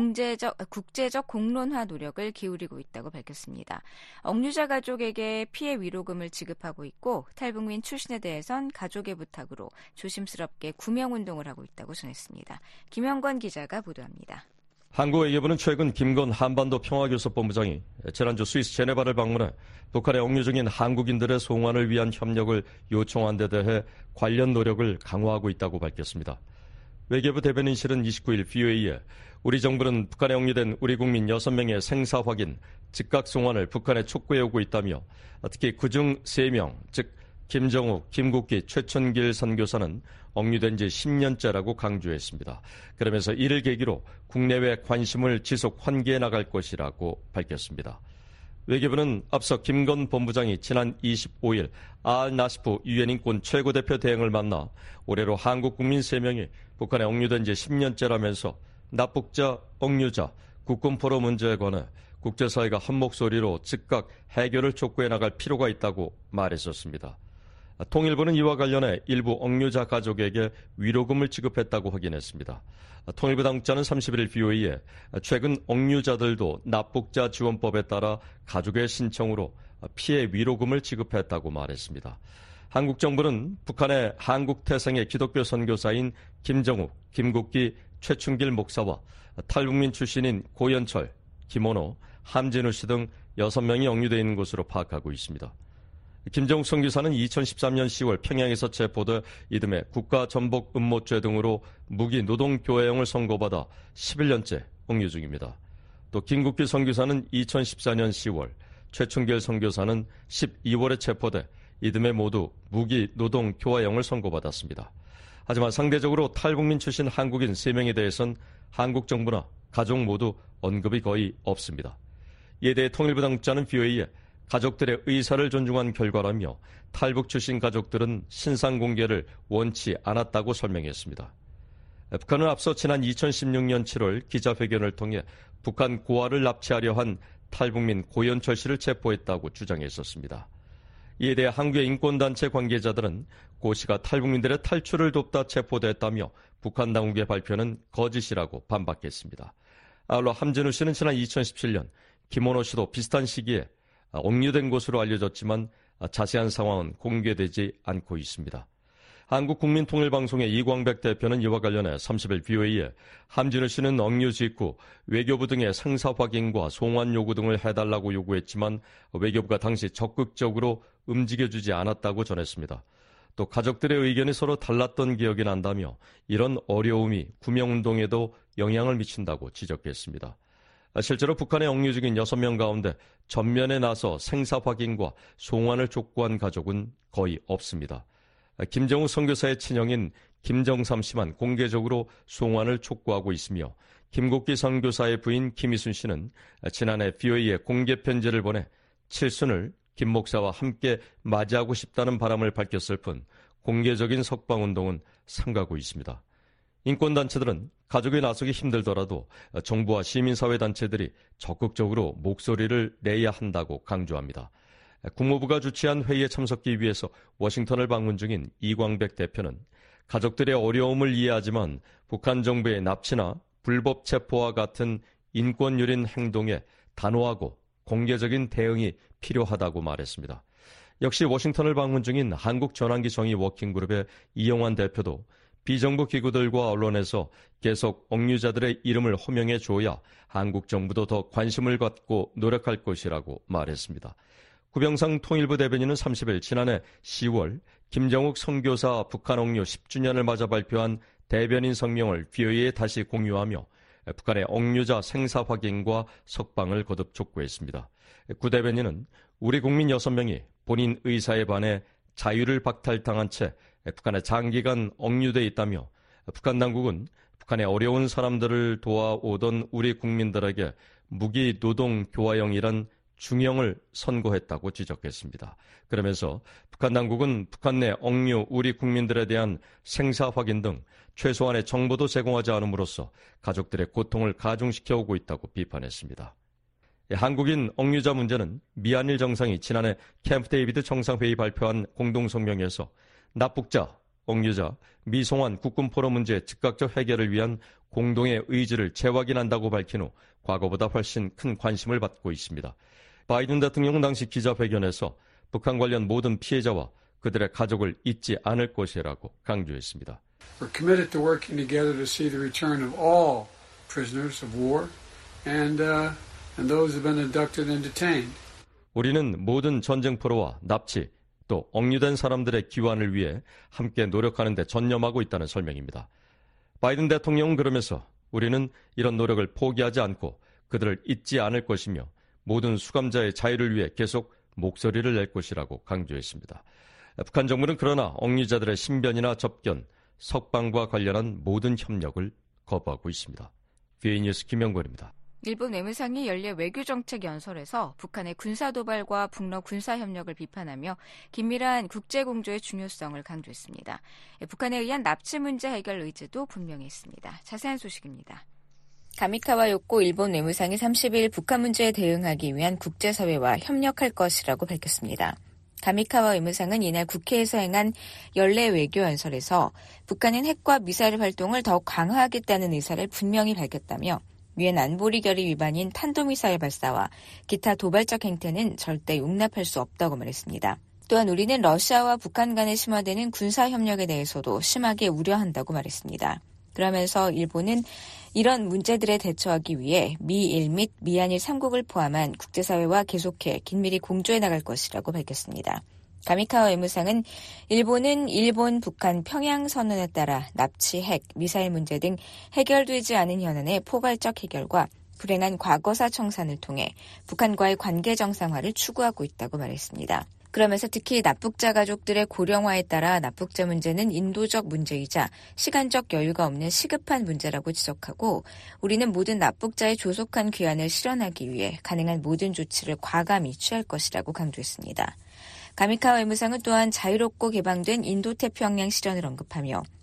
국제적 공론화 노력을 기울이고 있다고 밝혔습니다. 억류자 가족에게 피해 위로금을 지급하고 있고 탈북민 출신에 대해선 가족의 부탁으로 조심스럽게 구명운동을 하고 있다고 전했습니다. 김영권 기자가 보도합니다. 한국 외교부는 최근 김건 한반도 평화교섭본부장이 지난주 스위스 제네바를 방문해 북한에 억류 중인 한국인들의 송환을 위한 협력을 요청한 데 대해 관련 노력을 강화하고 있다고 밝혔습니다. 외교부 대변인실은 29일 BOA에 우리 정부는 북한에 억류된 우리 국민 6명의 생사 확인, 즉각 송환을 북한에 촉구해오고 있다며 특히 그중 3명, 즉 김정욱, 김국기, 최춘길 선교사는 억류된 지 10년째라고 강조했습니다. 그러면서 이를 계기로 국내외 관심을 지속 환기해 나갈 것이라고 밝혔습니다. 외교부는 앞서 김건 본부장이 지난 25일 알-나시프 유엔 인권 최고대표 대행을 만나 올해로 한국 국민 3명이 북한에 억류된 지 10년째라면서 납북자, 억류자, 국군포로 문제에 관해 국제사회가 한 목소리로 즉각 해결을 촉구해 나갈 필요가 있다고 말했었습니다. 통일부는 이와 관련해 일부 억류자 가족에게 위로금을 지급했다고 확인했습니다. 통일부 당국자는 31일 BOA에 최근 억류자들도 납북자 지원법에 따라 가족의 신청으로 피해 위로금을 지급했다고 말했습니다. 한국 정부는 북한의 한국 태생의 기독교 선교사인 김정욱, 김국기, 최춘길 목사와 탈북민 출신인 고연철, 김원호, 함진우 씨 등 6명이 억류되어 있는 것으로 파악하고 있습니다. 김정욱 선교사는 2013년 10월 평양에서 체포돼 이듬해 국가전복 음모죄 등으로 무기 노동교화형을 선고받아 11년째 억류 중입니다. 또 김국기 선교사는 2014년 10월, 최춘길 선교사는 12월에 체포돼 이듬해 모두 무기 노동교화형을 선고받았습니다. 하지만 상대적으로 탈북민 출신 한국인 3명에 대해선 한국 정부나 가족 모두 언급이 거의 없습니다. 이에 대해 통일부 당국자는 BOA에 가족들의 의사를 존중한 결과라며 탈북 출신 가족들은 신상 공개를 원치 않았다고 설명했습니다. 북한은 앞서 지난 2016년 7월 기자회견을 통해 북한 고아를 납치하려 한 탈북민 고현철 씨를 체포했다고 주장했었습니다. 이에 대해 한국의 인권단체 관계자들은 고 씨가 탈북민들의 탈출을 돕다 체포됐다며 북한 당국의 발표는 거짓이라고 반박했습니다. 아울러 함진우 씨는 지난 2017년 김원호 씨도 비슷한 시기에 억류된 것으로 알려졌지만 자세한 상황은 공개되지 않고 있습니다. 한국국민통일방송의 이광백 대표는 이와 관련해 30일 BOA에 함진우 씨는 억류 직후 외교부 등의 상사 확인과 송환 요구 등을 해달라고 요구했지만 외교부가 당시 적극적으로 움직여주지 않았다고 전했습니다. 또 가족들의 의견이 서로 달랐던 기억이 난다며 이런 어려움이 구명운동에도 영향을 미친다고 지적했습니다. 실제로 북한에 억류 중인 6명 가운데 전면에 나서 생사 확인과 송환을 촉구한 가족은 거의 없습니다. 김정우 선교사의 친형인 김정삼 씨만 공개적으로 송환을 촉구하고 있으며 김국기 선교사의 부인 김희순 씨는 지난해 BOA에 공개 편지를 보내 칠순을 김 목사와 함께 맞이하고 싶다는 바람을 밝혔을 뿐 공개적인 석방운동은 삼가고 있습니다. 인권단체들은 가족이 나서기 힘들더라도 정부와 시민사회단체들이 적극적으로 목소리를 내야 한다고 강조합니다. 국무부가 주최한 회의에 참석하기 위해서 워싱턴을 방문 중인 이광백 대표는 가족들의 어려움을 이해하지만 북한 정부의 납치나 불법 체포와 같은 인권유린 행동에 단호하고 공개적인 대응이 필요하다고 말했습니다. 역시 워싱턴을 방문 중인 한국전환기 정의 워킹그룹의 이영환 대표도 비정부 기구들과 언론에서 계속 억류자들의 이름을 호명해 줘야 한국 정부도 더 관심을 갖고 노력할 것이라고 말했습니다. 구병상 통일부 대변인은 30일 지난해 10월 김정욱 선교사 북한 억류 10주년을 맞아 발표한 대변인 성명을 BOA에 다시 공유하며 북한의 억류자 생사 확인과 석방을 거듭 촉구했습니다. 구 대변인은 우리 국민 6명이 본인 의사에 반해 자유를 박탈당한 채 북한에 장기간 억류돼 있다며 북한 당국은 북한의 어려운 사람들을 도와오던 우리 국민들에게 무기 노동 교화형이란 중형을 선고했다고 지적했습니다. 그러면서 북한 당국은 북한 내 억류 우리 국민들에 대한 생사 확인 등 최소한의 정보도 제공하지 않음으로써 가족들의 고통을 가중시켜 오고 있다고 비판했습니다. 한국인 억류자 문제는 미한일 정상이 지난해 캠프 데이비드 정상회의 발표한 공동성명에서 납북자, 억류자, 미송환 국군 포로 문제의 즉각적 해결을 위한 공동의 의지를 재확인한다고 밝힌 후 과거보다 훨씬 큰 관심을 받고 있습니다. 바이든 대통령은 당시 기자회견에서 북한 관련 모든 피해자와 그들의 가족을 잊지 않을 것이라고 강조했습니다. We're committed to working together to see the return of all prisoners of war and those who have been abducted and detained. 우리는 모든 전쟁 포로와 납치, 또 억류된 사람들의 귀환을 위해 함께 노력하는 데 전념하고 있다는 설명입니다. 바이든 대통령은 그러면서 우리는 이런 노력을 포기하지 않고 그들을 잊지 않을 것이며 모든 수감자의 자유를 위해 계속 목소리를 낼 것이라고 강조했습니다. 북한 정부는 그러나 억류자들의 신변이나 접견, 석방과 관련한 모든 협력을 거부하고 있습니다. BOA 뉴스 김영권입니다. 일본 외무상이 연례 외교정책연설에서 북한의 군사도발과 북러 군사협력을 비판하며 긴밀한 국제공조의 중요성을 강조했습니다. 북한에 의한 납치 문제 해결 의지도 분명히 있습니다. 자세한 소식입니다. 가미카와 요코 일본 외무상이 30일 북한 문제에 대응하기 위한 국제사회와 협력할 것이라고 밝혔습니다. 가미카와 외무상은 이날 국회에서 행한 연례 외교연설에서 북한은 핵과 미사일 활동을 더욱 강화하겠다는 의사를 분명히 밝혔다며 유엔 안보리 결의 위반인 탄도미사일 발사와 기타 도발적 행태는 절대 용납할 수 없다고 말했습니다. 또한 우리는 러시아와 북한 간에 심화되는 군사협력에 대해서도 심하게 우려한다고 말했습니다. 그러면서 일본은 이런 문제들에 대처하기 위해 미일 및 미한일 3국을 포함한 국제사회와 계속해 긴밀히 공조해 나갈 것이라고 밝혔습니다. 가미카와 외무상은 일본은 일본, 북한, 평양 선언에 따라 납치, 핵, 미사일 문제 등 해결되지 않은 현안의 포괄적 해결과 불행한 과거사 청산을 통해 북한과의 관계 정상화를 추구하고 있다고 말했습니다. 그러면서 특히 납북자 가족들의 고령화에 따라 납북자 문제는 인도적 문제이자 시간적 여유가 없는 시급한 문제라고 지적하고 우리는 모든 납북자의 조속한 귀환을 실현하기 위해 가능한 모든 조치를 과감히 취할 것이라고 강조했습니다. 가미카와 외무상은 또한 자유롭고 개방된 인도태평양 실현을 언급하며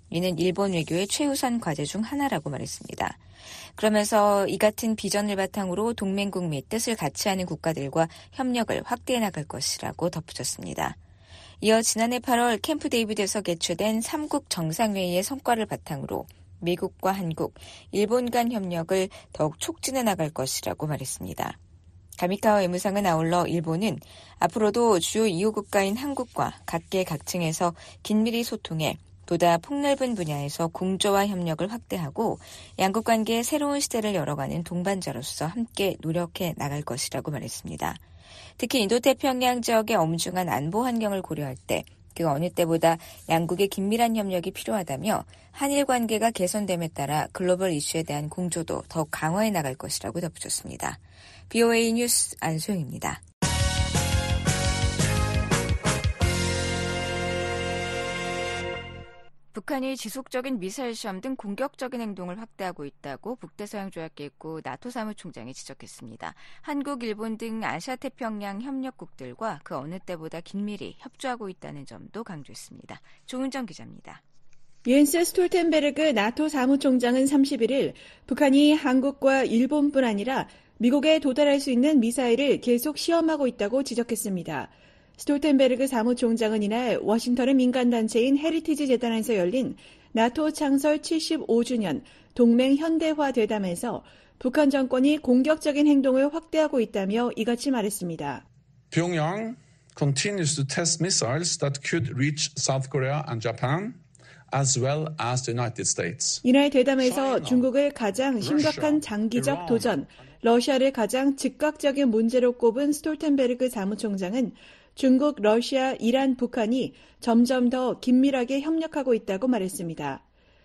이는 일본 외교의 최우선 과제 중 하나라고 말했습니다. 그러면서 이 같은 비전을 바탕으로 동맹국 및 뜻을 같이 하는 국가들과 협력을 확대해 나갈 것이라고 덧붙였습니다. 이어 지난해 8월 캠프 데이비드에서 개최된 3국 정상회의의 성과를 바탕으로 미국과 한국, 일본 간 협력을 더욱 촉진해 나갈 것이라고 말했습니다. 가미카와 외무상은 아울러 일본은 앞으로도 주요 이후 국가인 한국과 각계 각층에서 긴밀히 소통해 보다 폭넓은 분야에서 공조와 협력을 확대하고 양국 관계의 새로운 시대를 열어가는 동반자로서 함께 노력해 나갈 것이라고 말했습니다. 특히 인도태평양 지역의 엄중한 안보 환경을 고려할 때 그 어느 때보다 양국의 긴밀한 협력이 필요하다며 한일 관계가 개선됨에 따라 글로벌 이슈에 대한 공조도 더욱 강화해 나갈 것이라고 덧붙였습니다. BOA 뉴스 안소영입니다. 북한이 지속적인 미사일 시험 등 공격적인 행동을 확대하고 있다고 북대서양조약기구 나토 사무총장이 지적했습니다. 한국, 일본 등 아시아태평양 협력국들과 그 어느 때보다 긴밀히 협조하고 있다는 점도 강조했습니다. 조은정 기자입니다. 옌스 스톨텐베르그 나토 사무총장은 31일 북한이 한국과 일본뿐 아니라 미국에 도달할 수 있는 미사일을 계속 시험하고 있다고 지적했습니다. 스톨텐베르그 사무총장은 이날 워싱턴의 민간단체인 헤리티지 재단에서 열린 나토 창설 75주년 동맹 현대화 대담에서 북한 정권이 공격적인 행동을 확대하고 있다며 이같이 말했습니다. Pyongyang continues to test missiles that could reach South Korea and Japan, as well as the United States. 이날 대담에서 중국을 가장 심각한 장기적 도전, 러시아를 가장 즉각적인 문제로 꼽은 스톨텐베르그 사무총장은 중국, 러시아, 이란, 북한이 점점 더 긴밀하게 협력하고 있다고 말했습니다.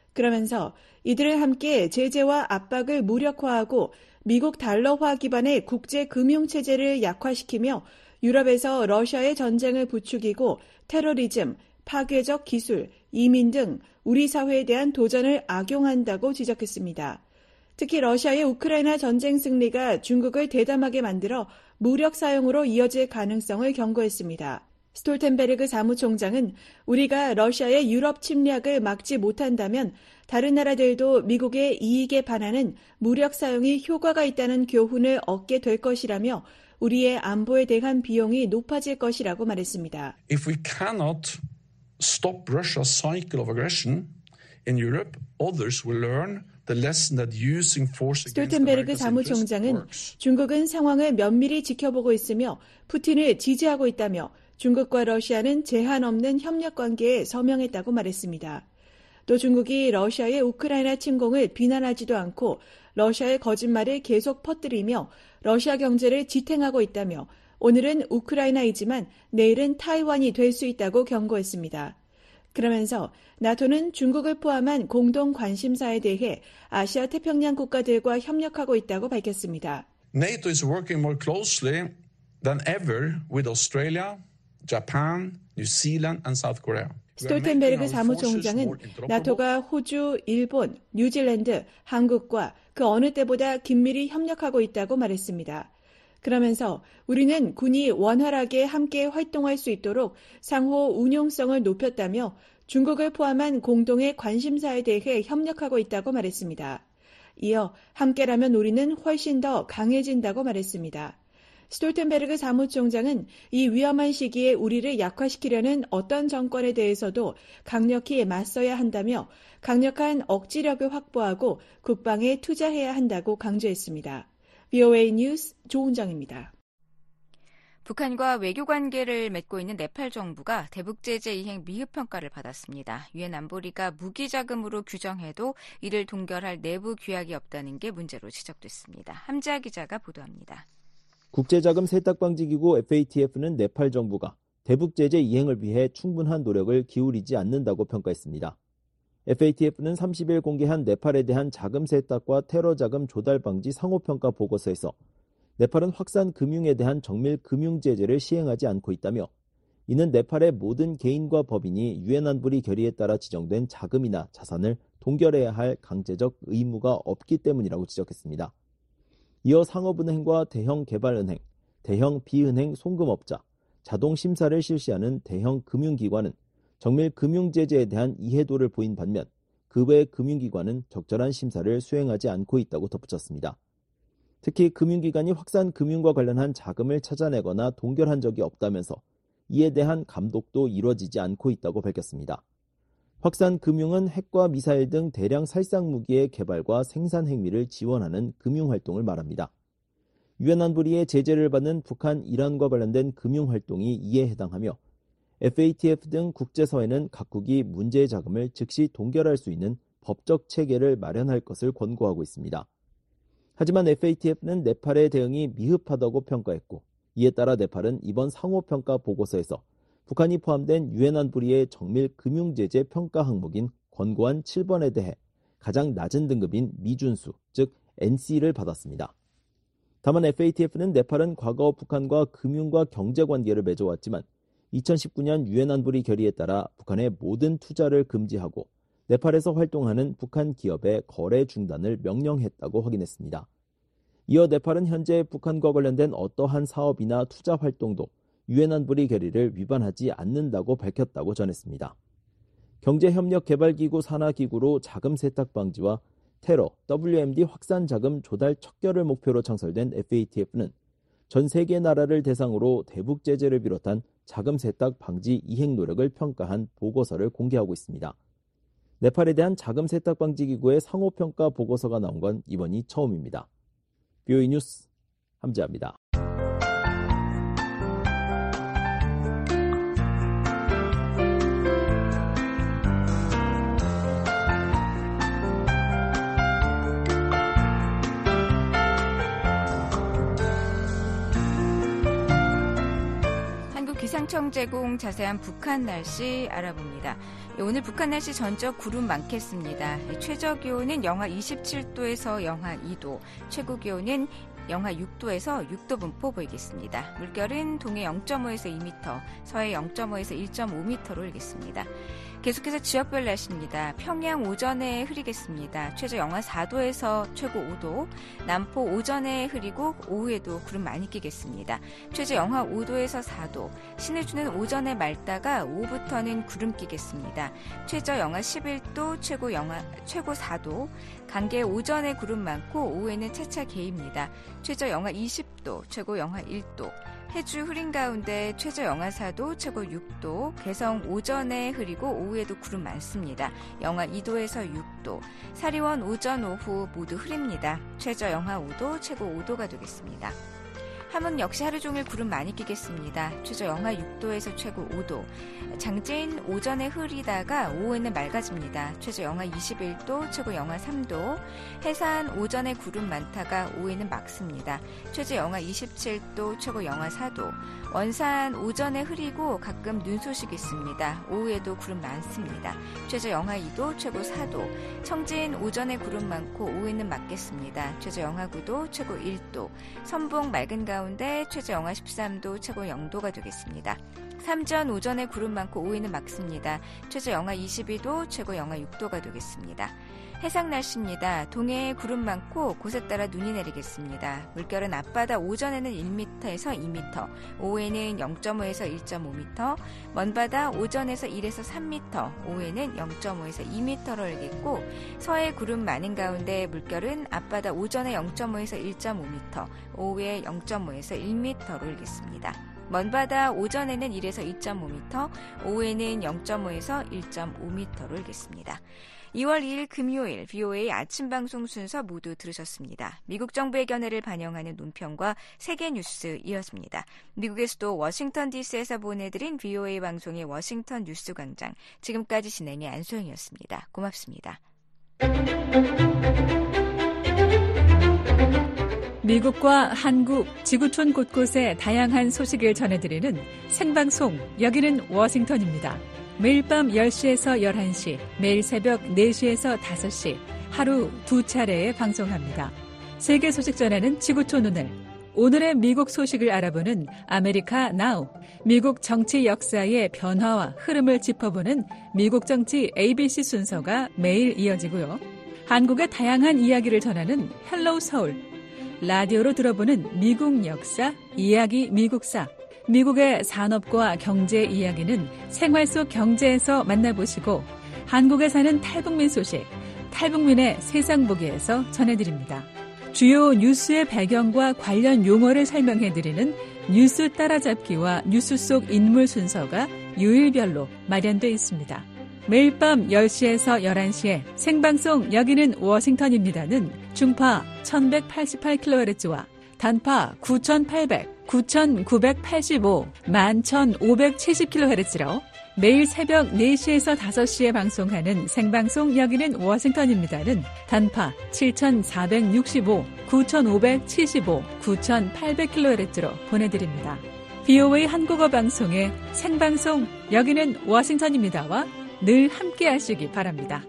그러면서 이들을 함께 제재와 압박을 무력화하고 미국 달러화 기반의 국제 금융체제를 약화시키며 유럽에서 러시아의 전쟁을 부추기고 테러리즘, 파괴적 기술, 이민 등 우리 사회에 대한 도전을 악용한다고 지적했습니다. 특히 러시아의 우크라이나 전쟁 승리가 중국을 대담하게 만들어 무력 사용으로 이어질 가능성을 경고했습니다. 스톨텐베르그 사무총장은 우리가 러시아의 유럽 침략을 막지 못한다면 다른 나라들도 미국의 이익에 반하는 무력 사용이 효과가 있다는 교훈을 얻게 될 것이라며 우리의 안보에 대한 비용이 높아질 것이라고 말했습니다. If we cannot stop Russia's cycle of aggression in Europe, others will learn the lesson that using force against 스톨텐베르그 America's 사무총장은 interests works. 중국은 상황을 면밀히 지켜보고 있으며 푸틴을 지지하고 있다며 중국과 러시아는 제한 없는 협력 관계에 서명했다고 말했습니다. 또 중국이 러시아의 우크라이나 침공을 비난하지도 않고 러시아의 거짓말을 계속 퍼뜨리며 러시아 경제를 지탱하고 있다며 오늘은 우크라이나이지만 내일은 타이완이 될 수 있다고 경고했습니다. 그러면서 나토는 중국을 포함한 공동 관심사에 대해 아시아 태평양 국가들과 협력하고 있다고 밝혔습니다. NATO is working more closely than ever with Australia, Japan, New Zealand and South Korea. 스톨텐베르그 사무총장은 나토가 호주, 일본, 뉴질랜드, 한국과 그 어느 때보다 긴밀히 협력하고 있다고 말했습니다. 그러면서 우리는 군이 원활하게 함께 활동할 수 있도록 상호 운용성을 높였다며 중국을 포함한 공동의 관심사에 대해 협력하고 있다고 말했습니다. 이어 함께라면 우리는 훨씬 더 강해진다고 말했습니다. 스톨텐베르그 사무총장은 이 위험한 시기에 우리를 약화시키려는 어떤 정권에 대해서도 강력히 맞서야 한다며 강력한 억지력을 확보하고 국방에 투자해야 한다고 강조했습니다. BOA 뉴스 조은정입니다. 북한과 외교관계를 맺고 있는 네팔 정부가 대북제재 이행 미흡평가를 받았습니다. 유엔 안보리가 무기자금으로 규정해도 이를 동결할 내부 규약이 없다는 게 문제로 지적됐습니다. 함지아 기자가 보도합니다. 국제자금 세탁방지기구 FATF는 네팔 정부가 대북제재 이행을 위해 충분한 노력을 기울이지 않는다고 평가했습니다. FATF는 30일 공개한 네팔에 대한 자금 세탁과 테러 자금 조달 방지 상호평가 보고서에서 네팔은 확산 금융에 대한 정밀 금융 제재를 시행하지 않고 있다며 이는 네팔의 모든 개인과 법인이 유엔 안보리 결의에 따라 지정된 자금이나 자산을 동결해야 할 강제적 의무가 없기 때문이라고 지적했습니다. 이어 상업은행과 대형 개발은행, 대형 비은행 송금업자, 자동 심사를 실시하는 대형 금융기관은 정밀 금융제재에 대한 이해도를 보인 반면 그 외 금융기관은 적절한 심사를 수행하지 않고 있다고 덧붙였습니다. 특히 금융기관이 확산 금융과 관련한 자금을 찾아내거나 동결한 적이 없다면서 이에 대한 감독도 이루어지지 않고 있다고 밝혔습니다. 확산 금융은 핵과 미사일 등 대량 살상 무기의 개발과 생산 행위를 지원하는 금융활동을 말합니다. 유엔 안보리의 제재를 받는 북한, 이란과 관련된 금융활동이 이에 해당하며 FATF 등 국제사회는 각국이 문제의 자금을 즉시 동결할 수 있는 법적 체계를 마련할 것을 권고하고 있습니다. 하지만 FATF는 네팔의 대응이 미흡하다고 평가했고 이에 따라 네팔은 이번 상호평가 보고서에서 북한이 포함된 유엔 안보리의 정밀 금융제재 평가 항목인 권고안 7번에 대해 가장 낮은 등급인 미준수, 즉 NC를 받았습니다. 다만 FATF는 네팔은 과거 북한과 금융과 경제관계를 맺어왔지만 2019년 유엔 안보리 결의에 따라 북한의 모든 투자를 금지하고 네팔에서 활동하는 북한 기업의 거래 중단을 명령했다고 확인했습니다. 이어 네팔은 현재 북한과 관련된 어떠한 사업이나 투자 활동도 유엔 안보리 결의를 위반하지 않는다고 밝혔다고 전했습니다. 경제협력개발기구 산하기구로 자금 세탁 방지와 테러, WMD 확산 자금 조달 척결을 목표로 창설된 FATF는 전 세계 나라를 대상으로 대북 제재를 비롯한 자금 세탁 방지 이행 노력을 평가한 보고서를 공개하고 있습니다. 네팔에 대한 자금 세탁 방지 기구의 상호평가 보고서가 나온 건 이번이 처음입니다. BOE 뉴스 함재합니다. 기상청 제공 자세한 북한 날씨 알아봅니다. 오늘 북한 날씨 전적 구름 많겠습니다. 최저 기온은 영하 27도에서 영하 2도, 최고 기온은 영하 6도에서 6도 분포 보이겠습니다. 물결은 동해 0.5에서 2m, 서해 0.5에서 1.5m로 일겠습니다. 계속해서 지역별 날씨입니다. 평양 오전에 흐리겠습니다. 최저 영하 4도에서 최고 5도, 남포 오전에 흐리고 오후에도 구름 많이 끼겠습니다. 최저 영하 5도에서 4도, 신의주는 오전에 맑다가 오후부터는 구름 끼겠습니다. 최저 영하 11도, 최고 4도, 강계 오전에 구름 많고 오후에는 차차 개입니다. 최저 영하 20도, 최고 영하 1도, 해주 흐린 가운데 최저 영하 4도, 최고 6도, 개성 오전에 흐리고 오후에도 구름 많습니다. 영하 2도에서 6도, 사리원 오전 오후 모두 흐립니다. 최저 영하 5도, 최고 5도가 되겠습니다. 함은 역시 하루 종일 구름 많이 끼겠습니다. 최저 영하 6도에서 최고 5도. 장제인 오전에 흐리다가 오후에는 맑아집니다. 최저 영하 21도, 최고 영하 3도. 해산 오전에 구름 많다가 오후에는 맑습니다. 최저 영하 27도, 최고 영하 4도. 원산 오전에 흐리고 가끔 눈 소식 있습니다. 오후에도 구름 많습니다. 최저 영하 2도, 최고 4도. 청진 오전에 구름 많고 오후에는 맑겠습니다. 최저 영하 9도, 최고 1도. 선봉 맑은 가운데 최저 영하 13도, 최고 0도가 되겠습니다. 삼전 오전에 구름 많고 오후에는 맑습니다. 최저 영하 22도, 최고 영하 6도가 되겠습니다. 해상 날씨입니다. 동해에 구름 많고 곳에 따라 눈이 내리겠습니다. 물결은 앞바다 오전에는 1m에서 2m, 오후에는 0.5에서 1.5m, 먼바다 오전에서 1에서 3m, 오후에는 0.5에서 2m로 일겠고 서해 구름 많은 가운데 물결은 앞바다 오전에 0.5에서 1.5m, 오후에 0.5에서 1m로 일겠습니다. 먼바다 오전에는 1에서 2.5m, 오후에는 0.5에서 1.5m로 일겠습니다. 2월 2일 금요일 BOA 아침 방송 순서 모두 들으셨습니다. 미국 정부의 견해를 반영하는 논평과 세계 뉴스 이어집니다. 미국의 수도 워싱턴 DC에서 보내드린 BOA 방송의 워싱턴 뉴스 광장. 지금까지 진행의 안소영이었습니다. 고맙습니다. 미국과 한국, 지구촌 곳곳의 다양한 소식을 전해드리는 생방송, 여기는 워싱턴입니다. 매일 밤 10시에서 11시, 매일 새벽 4시에서 5시, 하루 2차례에 방송합니다. 세계 소식 전하는 지구촌 오늘. 오늘의 미국 소식을 알아보는 아메리카 나우. 미국 정치 역사의 변화와 흐름을 짚어보는 미국 정치 ABC 순서가 매일 이어지고요. 한국의 다양한 이야기를 전하는 헬로우 서울. 라디오로 들어보는 미국 역사, 이야기 미국사. 미국의 산업과 경제 이야기는 생활 속 경제에서 만나보시고 한국에 사는 탈북민 소식, 탈북민의 세상 보기에서 전해드립니다. 주요 뉴스의 배경과 관련 용어를 설명해드리는 뉴스 따라잡기와 뉴스 속 인물 순서가 요일별로 마련되어 있습니다. 매일 밤 10시에서 11시에 생방송 여기는 워싱턴입니다는 중파 1188kHz와 단파 9800, 9985, 11570kHz로 매일 새벽 4시에서 5시에 방송하는 생방송 여기는 워싱턴입니다는 단파 7465, 9575, 9800kHz로 보내드립니다. VOA 한국어 방송의 생방송 여기는 워싱턴입니다와 늘 함께 하시기 바랍니다.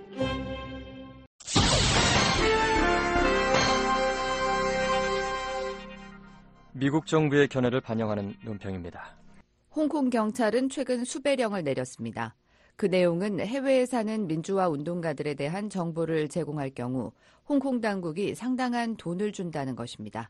미국 정부의 견해를 반영하는 논평입니다. 홍콩 경찰은 최근 수배령을 내렸습니다. 그 내용은 해외에 사는 민주화 운동가들에 대한 정보를 제공할 경우 홍콩 당국이 상당한 돈을 준다는 것입니다.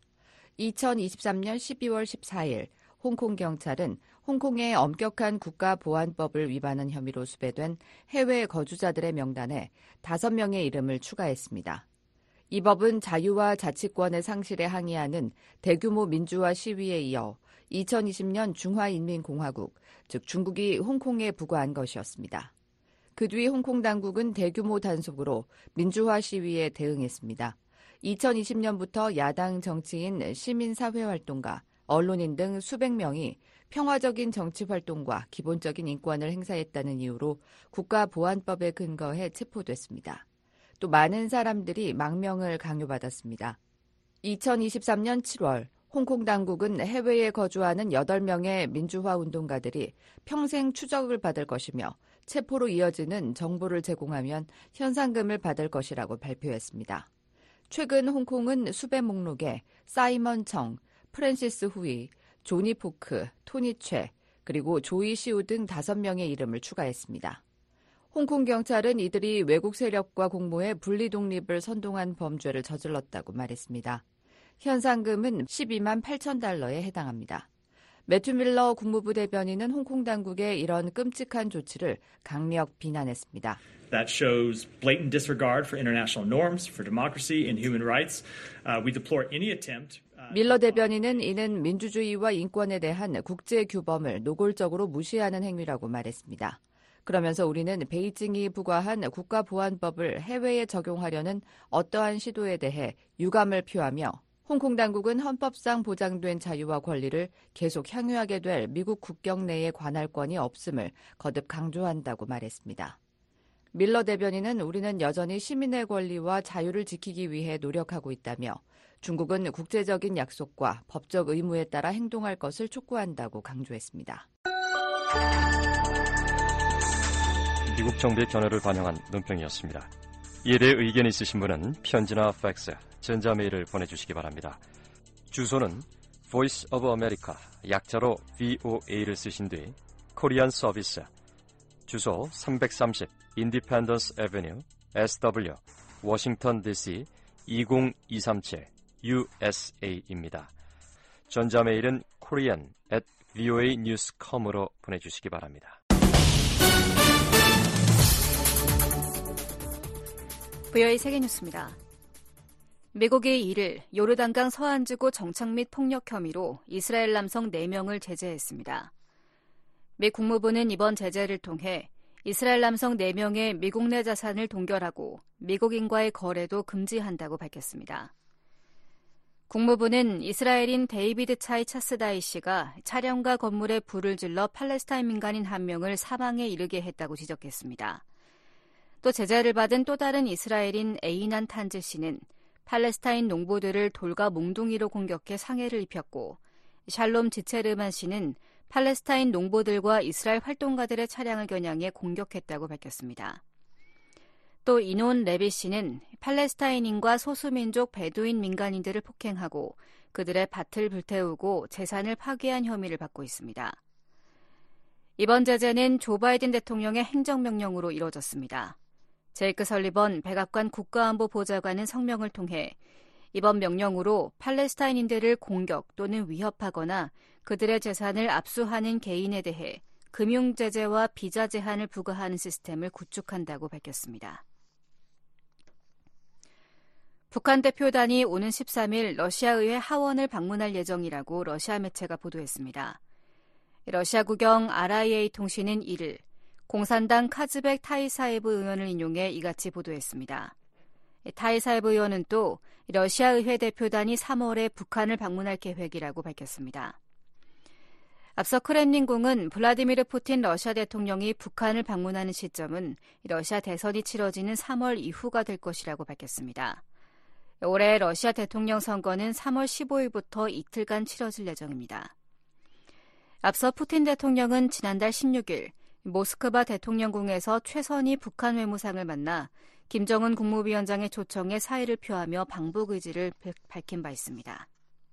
2023년 12월 14일 홍콩 경찰은 홍콩의 엄격한 국가보안법을 위반한 혐의로 수배된 해외 거주자들의 명단에 5명의 이름을 추가했습니다. 이 법은 자유와 자치권의 상실에 항의하는 대규모 민주화 시위에 이어 2020년 중화인민공화국, 즉 중국이 홍콩에 부과한 것이었습니다. 그 뒤 홍콩 당국은 대규모 단속으로 민주화 시위에 대응했습니다. 2020년부터 야당 정치인, 시민사회활동가, 언론인 등 수백 명이 평화적인 정치활동과 기본적인 인권을 행사했다는 이유로 국가보안법에 근거해 체포됐습니다. 또 많은 사람들이 망명을 강요받았습니다. 2023년 7월 홍콩 당국은 해외에 거주하는 8명의 민주화 운동가들이 평생 추적을 받을 것이며 체포로 이어지는 정보를 제공하면 현상금을 받을 것이라고 발표했습니다. 최근 홍콩은 수배 목록에 사이먼 청, 프랜시스 후이, 조니 포크, 토니 최, 그리고 조이 시우 등 5명의 이름을 추가했습니다. 홍콩 경찰은 이들이 외국 세력과 공모해 분리 독립을 선동한 범죄를 저질렀다고 말했습니다. 현상금은 12만 8천 달러에 해당합니다. 매튜 밀러 국무부 대변인은 홍콩 당국의 이런 끔찍한 조치를 강력 비난했습니다. That shows blatant disregard for international norms, for democracy and human rights. We deplore any attempt. 밀러 대변인은 이는 민주주의와 인권에 대한 국제 규범을 노골적으로 무시하는 행위라고 말했습니다. 그러면서 우리는 베이징이 부과한 국가보안법을 해외에 적용하려는 어떠한 시도에 대해 유감을 표하며 홍콩 당국은 헌법상 보장된 자유와 권리를 계속 향유하게 될 미국 국경 내의 관할권이 없음을 거듭 강조한다고 말했습니다. 밀러 대변인은 우리는 여전히 시민의 권리와 자유를 지키기 위해 노력하고 있다며 중국은 국제적인 약속과 법적 의무에 따라 행동할 것을 촉구한다고 강조했습니다. 미국 정부의 견해를 반영한 논평이었습니다. 이에 대해 의견이 있으신 분은 편지나 팩스, 전자메일을 보내주시기 바랍니다. 주소는 Voice of America, 약자로 VOA를 쓰신 뒤 코리안 서비스, 주소 330 Independence Avenue, SW, 워싱턴 DC 20237 USA입니다. 전자메일은 korean@voanews.com으로 보내주시기 바랍니다. VOA 세계뉴스입니다. 미국이 1일 요르단강 서안지구 정착 및 폭력 혐의로 이스라엘 남성 4명을 제재했습니다. 미 국무부는 이번 제재를 통해 이스라엘 남성 4명의 미국 내 자산을 동결하고 미국인과의 거래도 금지한다고 밝혔습니다. 국무부는 이스라엘인 데이비드 차이 차스다이 씨가 차량과 건물에 불을 질러 팔레스타인 민간인 1명을 사망에 이르게 했다고 지적했습니다. 또 제재를 받은 또 다른 이스라엘인 에이난 탄즈 씨는 팔레스타인 농부들을 돌과 몽둥이로 공격해 상해를 입혔고 샬롬 지체르만 씨는 팔레스타인 농부들과 이스라엘 활동가들의 차량을 겨냥해 공격했다고 밝혔습니다. 또 이논 레비 씨는 팔레스타인인과 소수민족 베두인 민간인들을 폭행하고 그들의 밭을 불태우고 재산을 파괴한 혐의를 받고 있습니다. 이번 제재는 조 바이든 대통령의 행정명령으로 이뤄졌습니다. 제이크 설리번 백악관 국가안보보좌관은 성명을 통해 이번 명령으로 팔레스타인인들을 공격 또는 위협하거나 그들의 재산을 압수하는 개인에 대해 금융 제재와 비자 제한을 부과하는 시스템을 구축한다고 밝혔습니다. 북한 대표단이 오는 13일 러시아의회 하원을 방문할 예정이라고 러시아 매체가 보도했습니다. 러시아 국영 RIA 통신은 1일 공산당 카즈벡 타이사예브 의원을 인용해 이같이 보도했습니다. 타이사예브 의원은 또 러시아 의회 대표단이 3월에 북한을 방문할 계획이라고 밝혔습니다. 앞서 크렘린궁은 블라디미르 푸틴 러시아 대통령이 북한을 방문하는 시점은 러시아 대선이 치러지는 3월 이후가 될 것이라고 밝혔습니다. 올해 러시아 대통령 선거는 3월 15일부터 이틀간 치러질 예정입니다. 앞서 푸틴 대통령은 지난달 16일 모스크바 대통령궁에서 최선희 북한 외무상을 만나 김정은 국무위원장의 초청에 사의를 표하며 방북 의지를 밝힌 바 있습니다.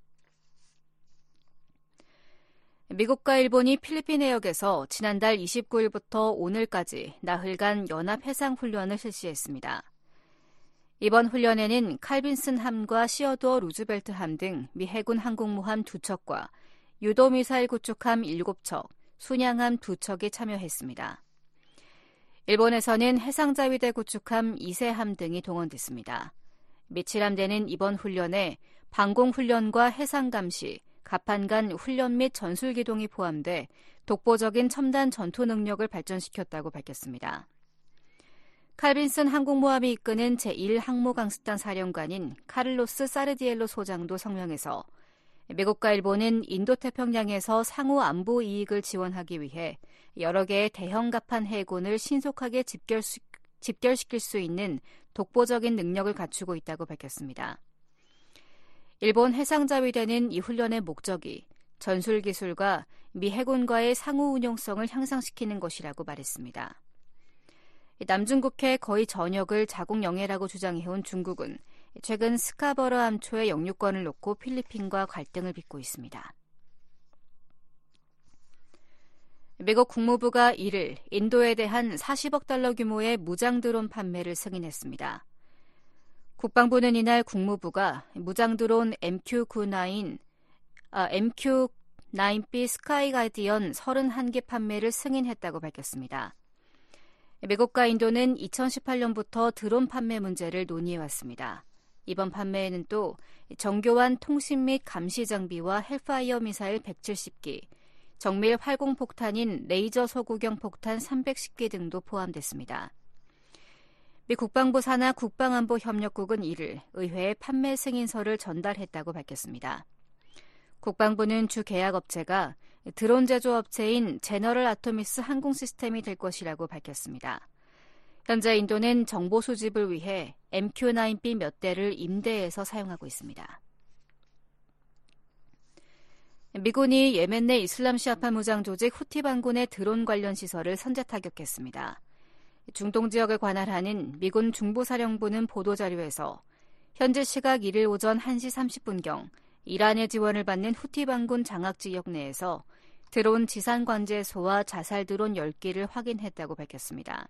미국과 일본이 필리핀 해역에서 지난달 29일부터 오늘까지 나흘간 연합 해상 훈련을 실시했습니다. 이번 훈련에는 칼빈슨 함과 시어도어 루즈벨트 함 등 미 해군 항공모함 2척과 유도미사일 구축함 7척, 순양함 2척이 참여했습니다. 일본에서는 해상자위대 구축함 2세함 등이 동원됐습니다. 미 7함대는 이번 훈련에 방공훈련과 해상감시, 갑판간 훈련 및 전술기동이 포함돼 독보적인 첨단 전투 능력을 발전시켰다고 밝혔습니다. 칼빈슨 항공모함이 이끄는 제1항모강습단 사령관인 카를로스 사르디엘로 소장도 성명에서 미국과 일본은 인도태평양에서 상호 안보 이익을 지원하기 위해 여러 개의 대형 갑판 해군을 신속하게 집결시킬 수 있는 독보적인 능력을 갖추고 있다고 밝혔습니다. 일본 해상자위대는 이 훈련의 목적이 전술기술과 미 해군과의 상호 운용성을 향상시키는 것이라고 말했습니다. 남중국해 거의 전역을 자국 영해라고 주장해온 중국은 최근 스카버러 암초의 영유권을 놓고 필리핀과 갈등을 빚고 있습니다. 미국 국무부가 1일 인도에 대한 40억 달러 규모의 무장 드론 판매를 승인했습니다. 국방부는 이날 국무부가 무장 드론 MQ-9B 스카이 가디언 31개 판매를 승인했다고 밝혔습니다. 미국과 인도는 2018년부터 드론 판매 문제를 논의해왔습니다. 이번 판매에는 또 정교한 통신 및 감시 장비와 헬파이어 미사일 170기, 정밀 활공폭탄인 레이저 소구경 폭탄 310기 등도 포함됐습니다. 미 국방부 산하 국방안보협력국은 1일 의회에 판매 승인서를 전달했다고 밝혔습니다. 국방부는 주 계약업체가 드론 제조업체인 제너럴 아토미스 항공시스템이 될 것이라고 밝혔습니다. 현재 인도는 정보 수집을 위해 MQ-9B 몇 대를 임대해서 사용하고 있습니다. 미군이 예멘 내 이슬람 시아파 무장 조직 후티 반군의 드론 관련 시설을 선제 타격했습니다. 중동 지역을 관할하는 미군 중부사령부는 보도자료에서 현지 시각 1일 오전 1시 30분경 이란의 지원을 받는 후티 반군 장악 지역 내에서 드론 지상 관제소와 자살 드론 10기를 확인했다고 밝혔습니다.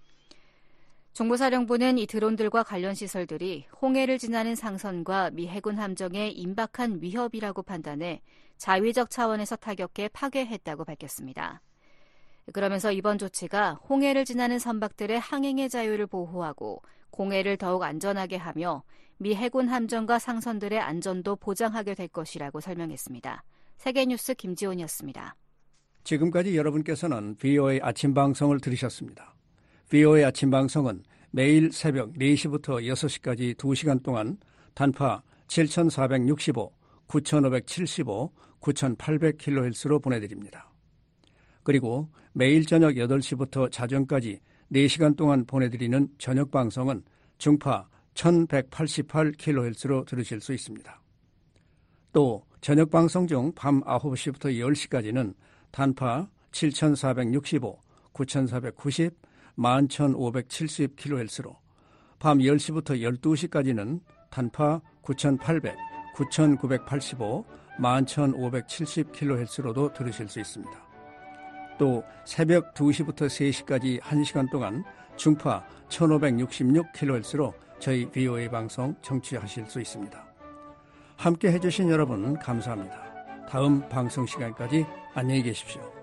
중부사령부는 이 드론들과 관련 시설들이 홍해를 지나는 상선과 미 해군 함정에 임박한 위협이라고 판단해 자위적 차원에서 타격해 파괴했다고 밝혔습니다. 그러면서 이번 조치가 홍해를 지나는 선박들의 항행의 자유를 보호하고 공해를 더욱 안전하게 하며 미 해군 함정과 상선들의 안전도 보장하게 될 것이라고 설명했습니다. 세계뉴스 김지훈이었습니다. 지금까지 여러분께서는 VOA 아침 방송을 들으셨습니다. VOA 아침 방송은 매일 새벽 4시부터 6시까지 2시간 동안 단파 7465, 9575, 9800kHz로 보내드립니다. 그리고 매일 저녁 8시부터 자정까지 4시간 동안 보내드리는 저녁 방송은 중파 1188kHz로 들으실 수 있습니다. 또 저녁 방송 중 밤 9시부터 10시까지는 단파 7465, 9490, 11570kHz로 밤 10시부터 12시까지는 단파 9800, 9985, 11570kHz로도 들으실 수 있습니다. 또 새벽 2시부터 3시까지 1시간 동안 중파 1566kHz로 저희 VOA 방송 청취하실 수 있습니다. 함께 해주신 여러분 감사합니다. 다음 방송 시간까지 안녕히 계십시오.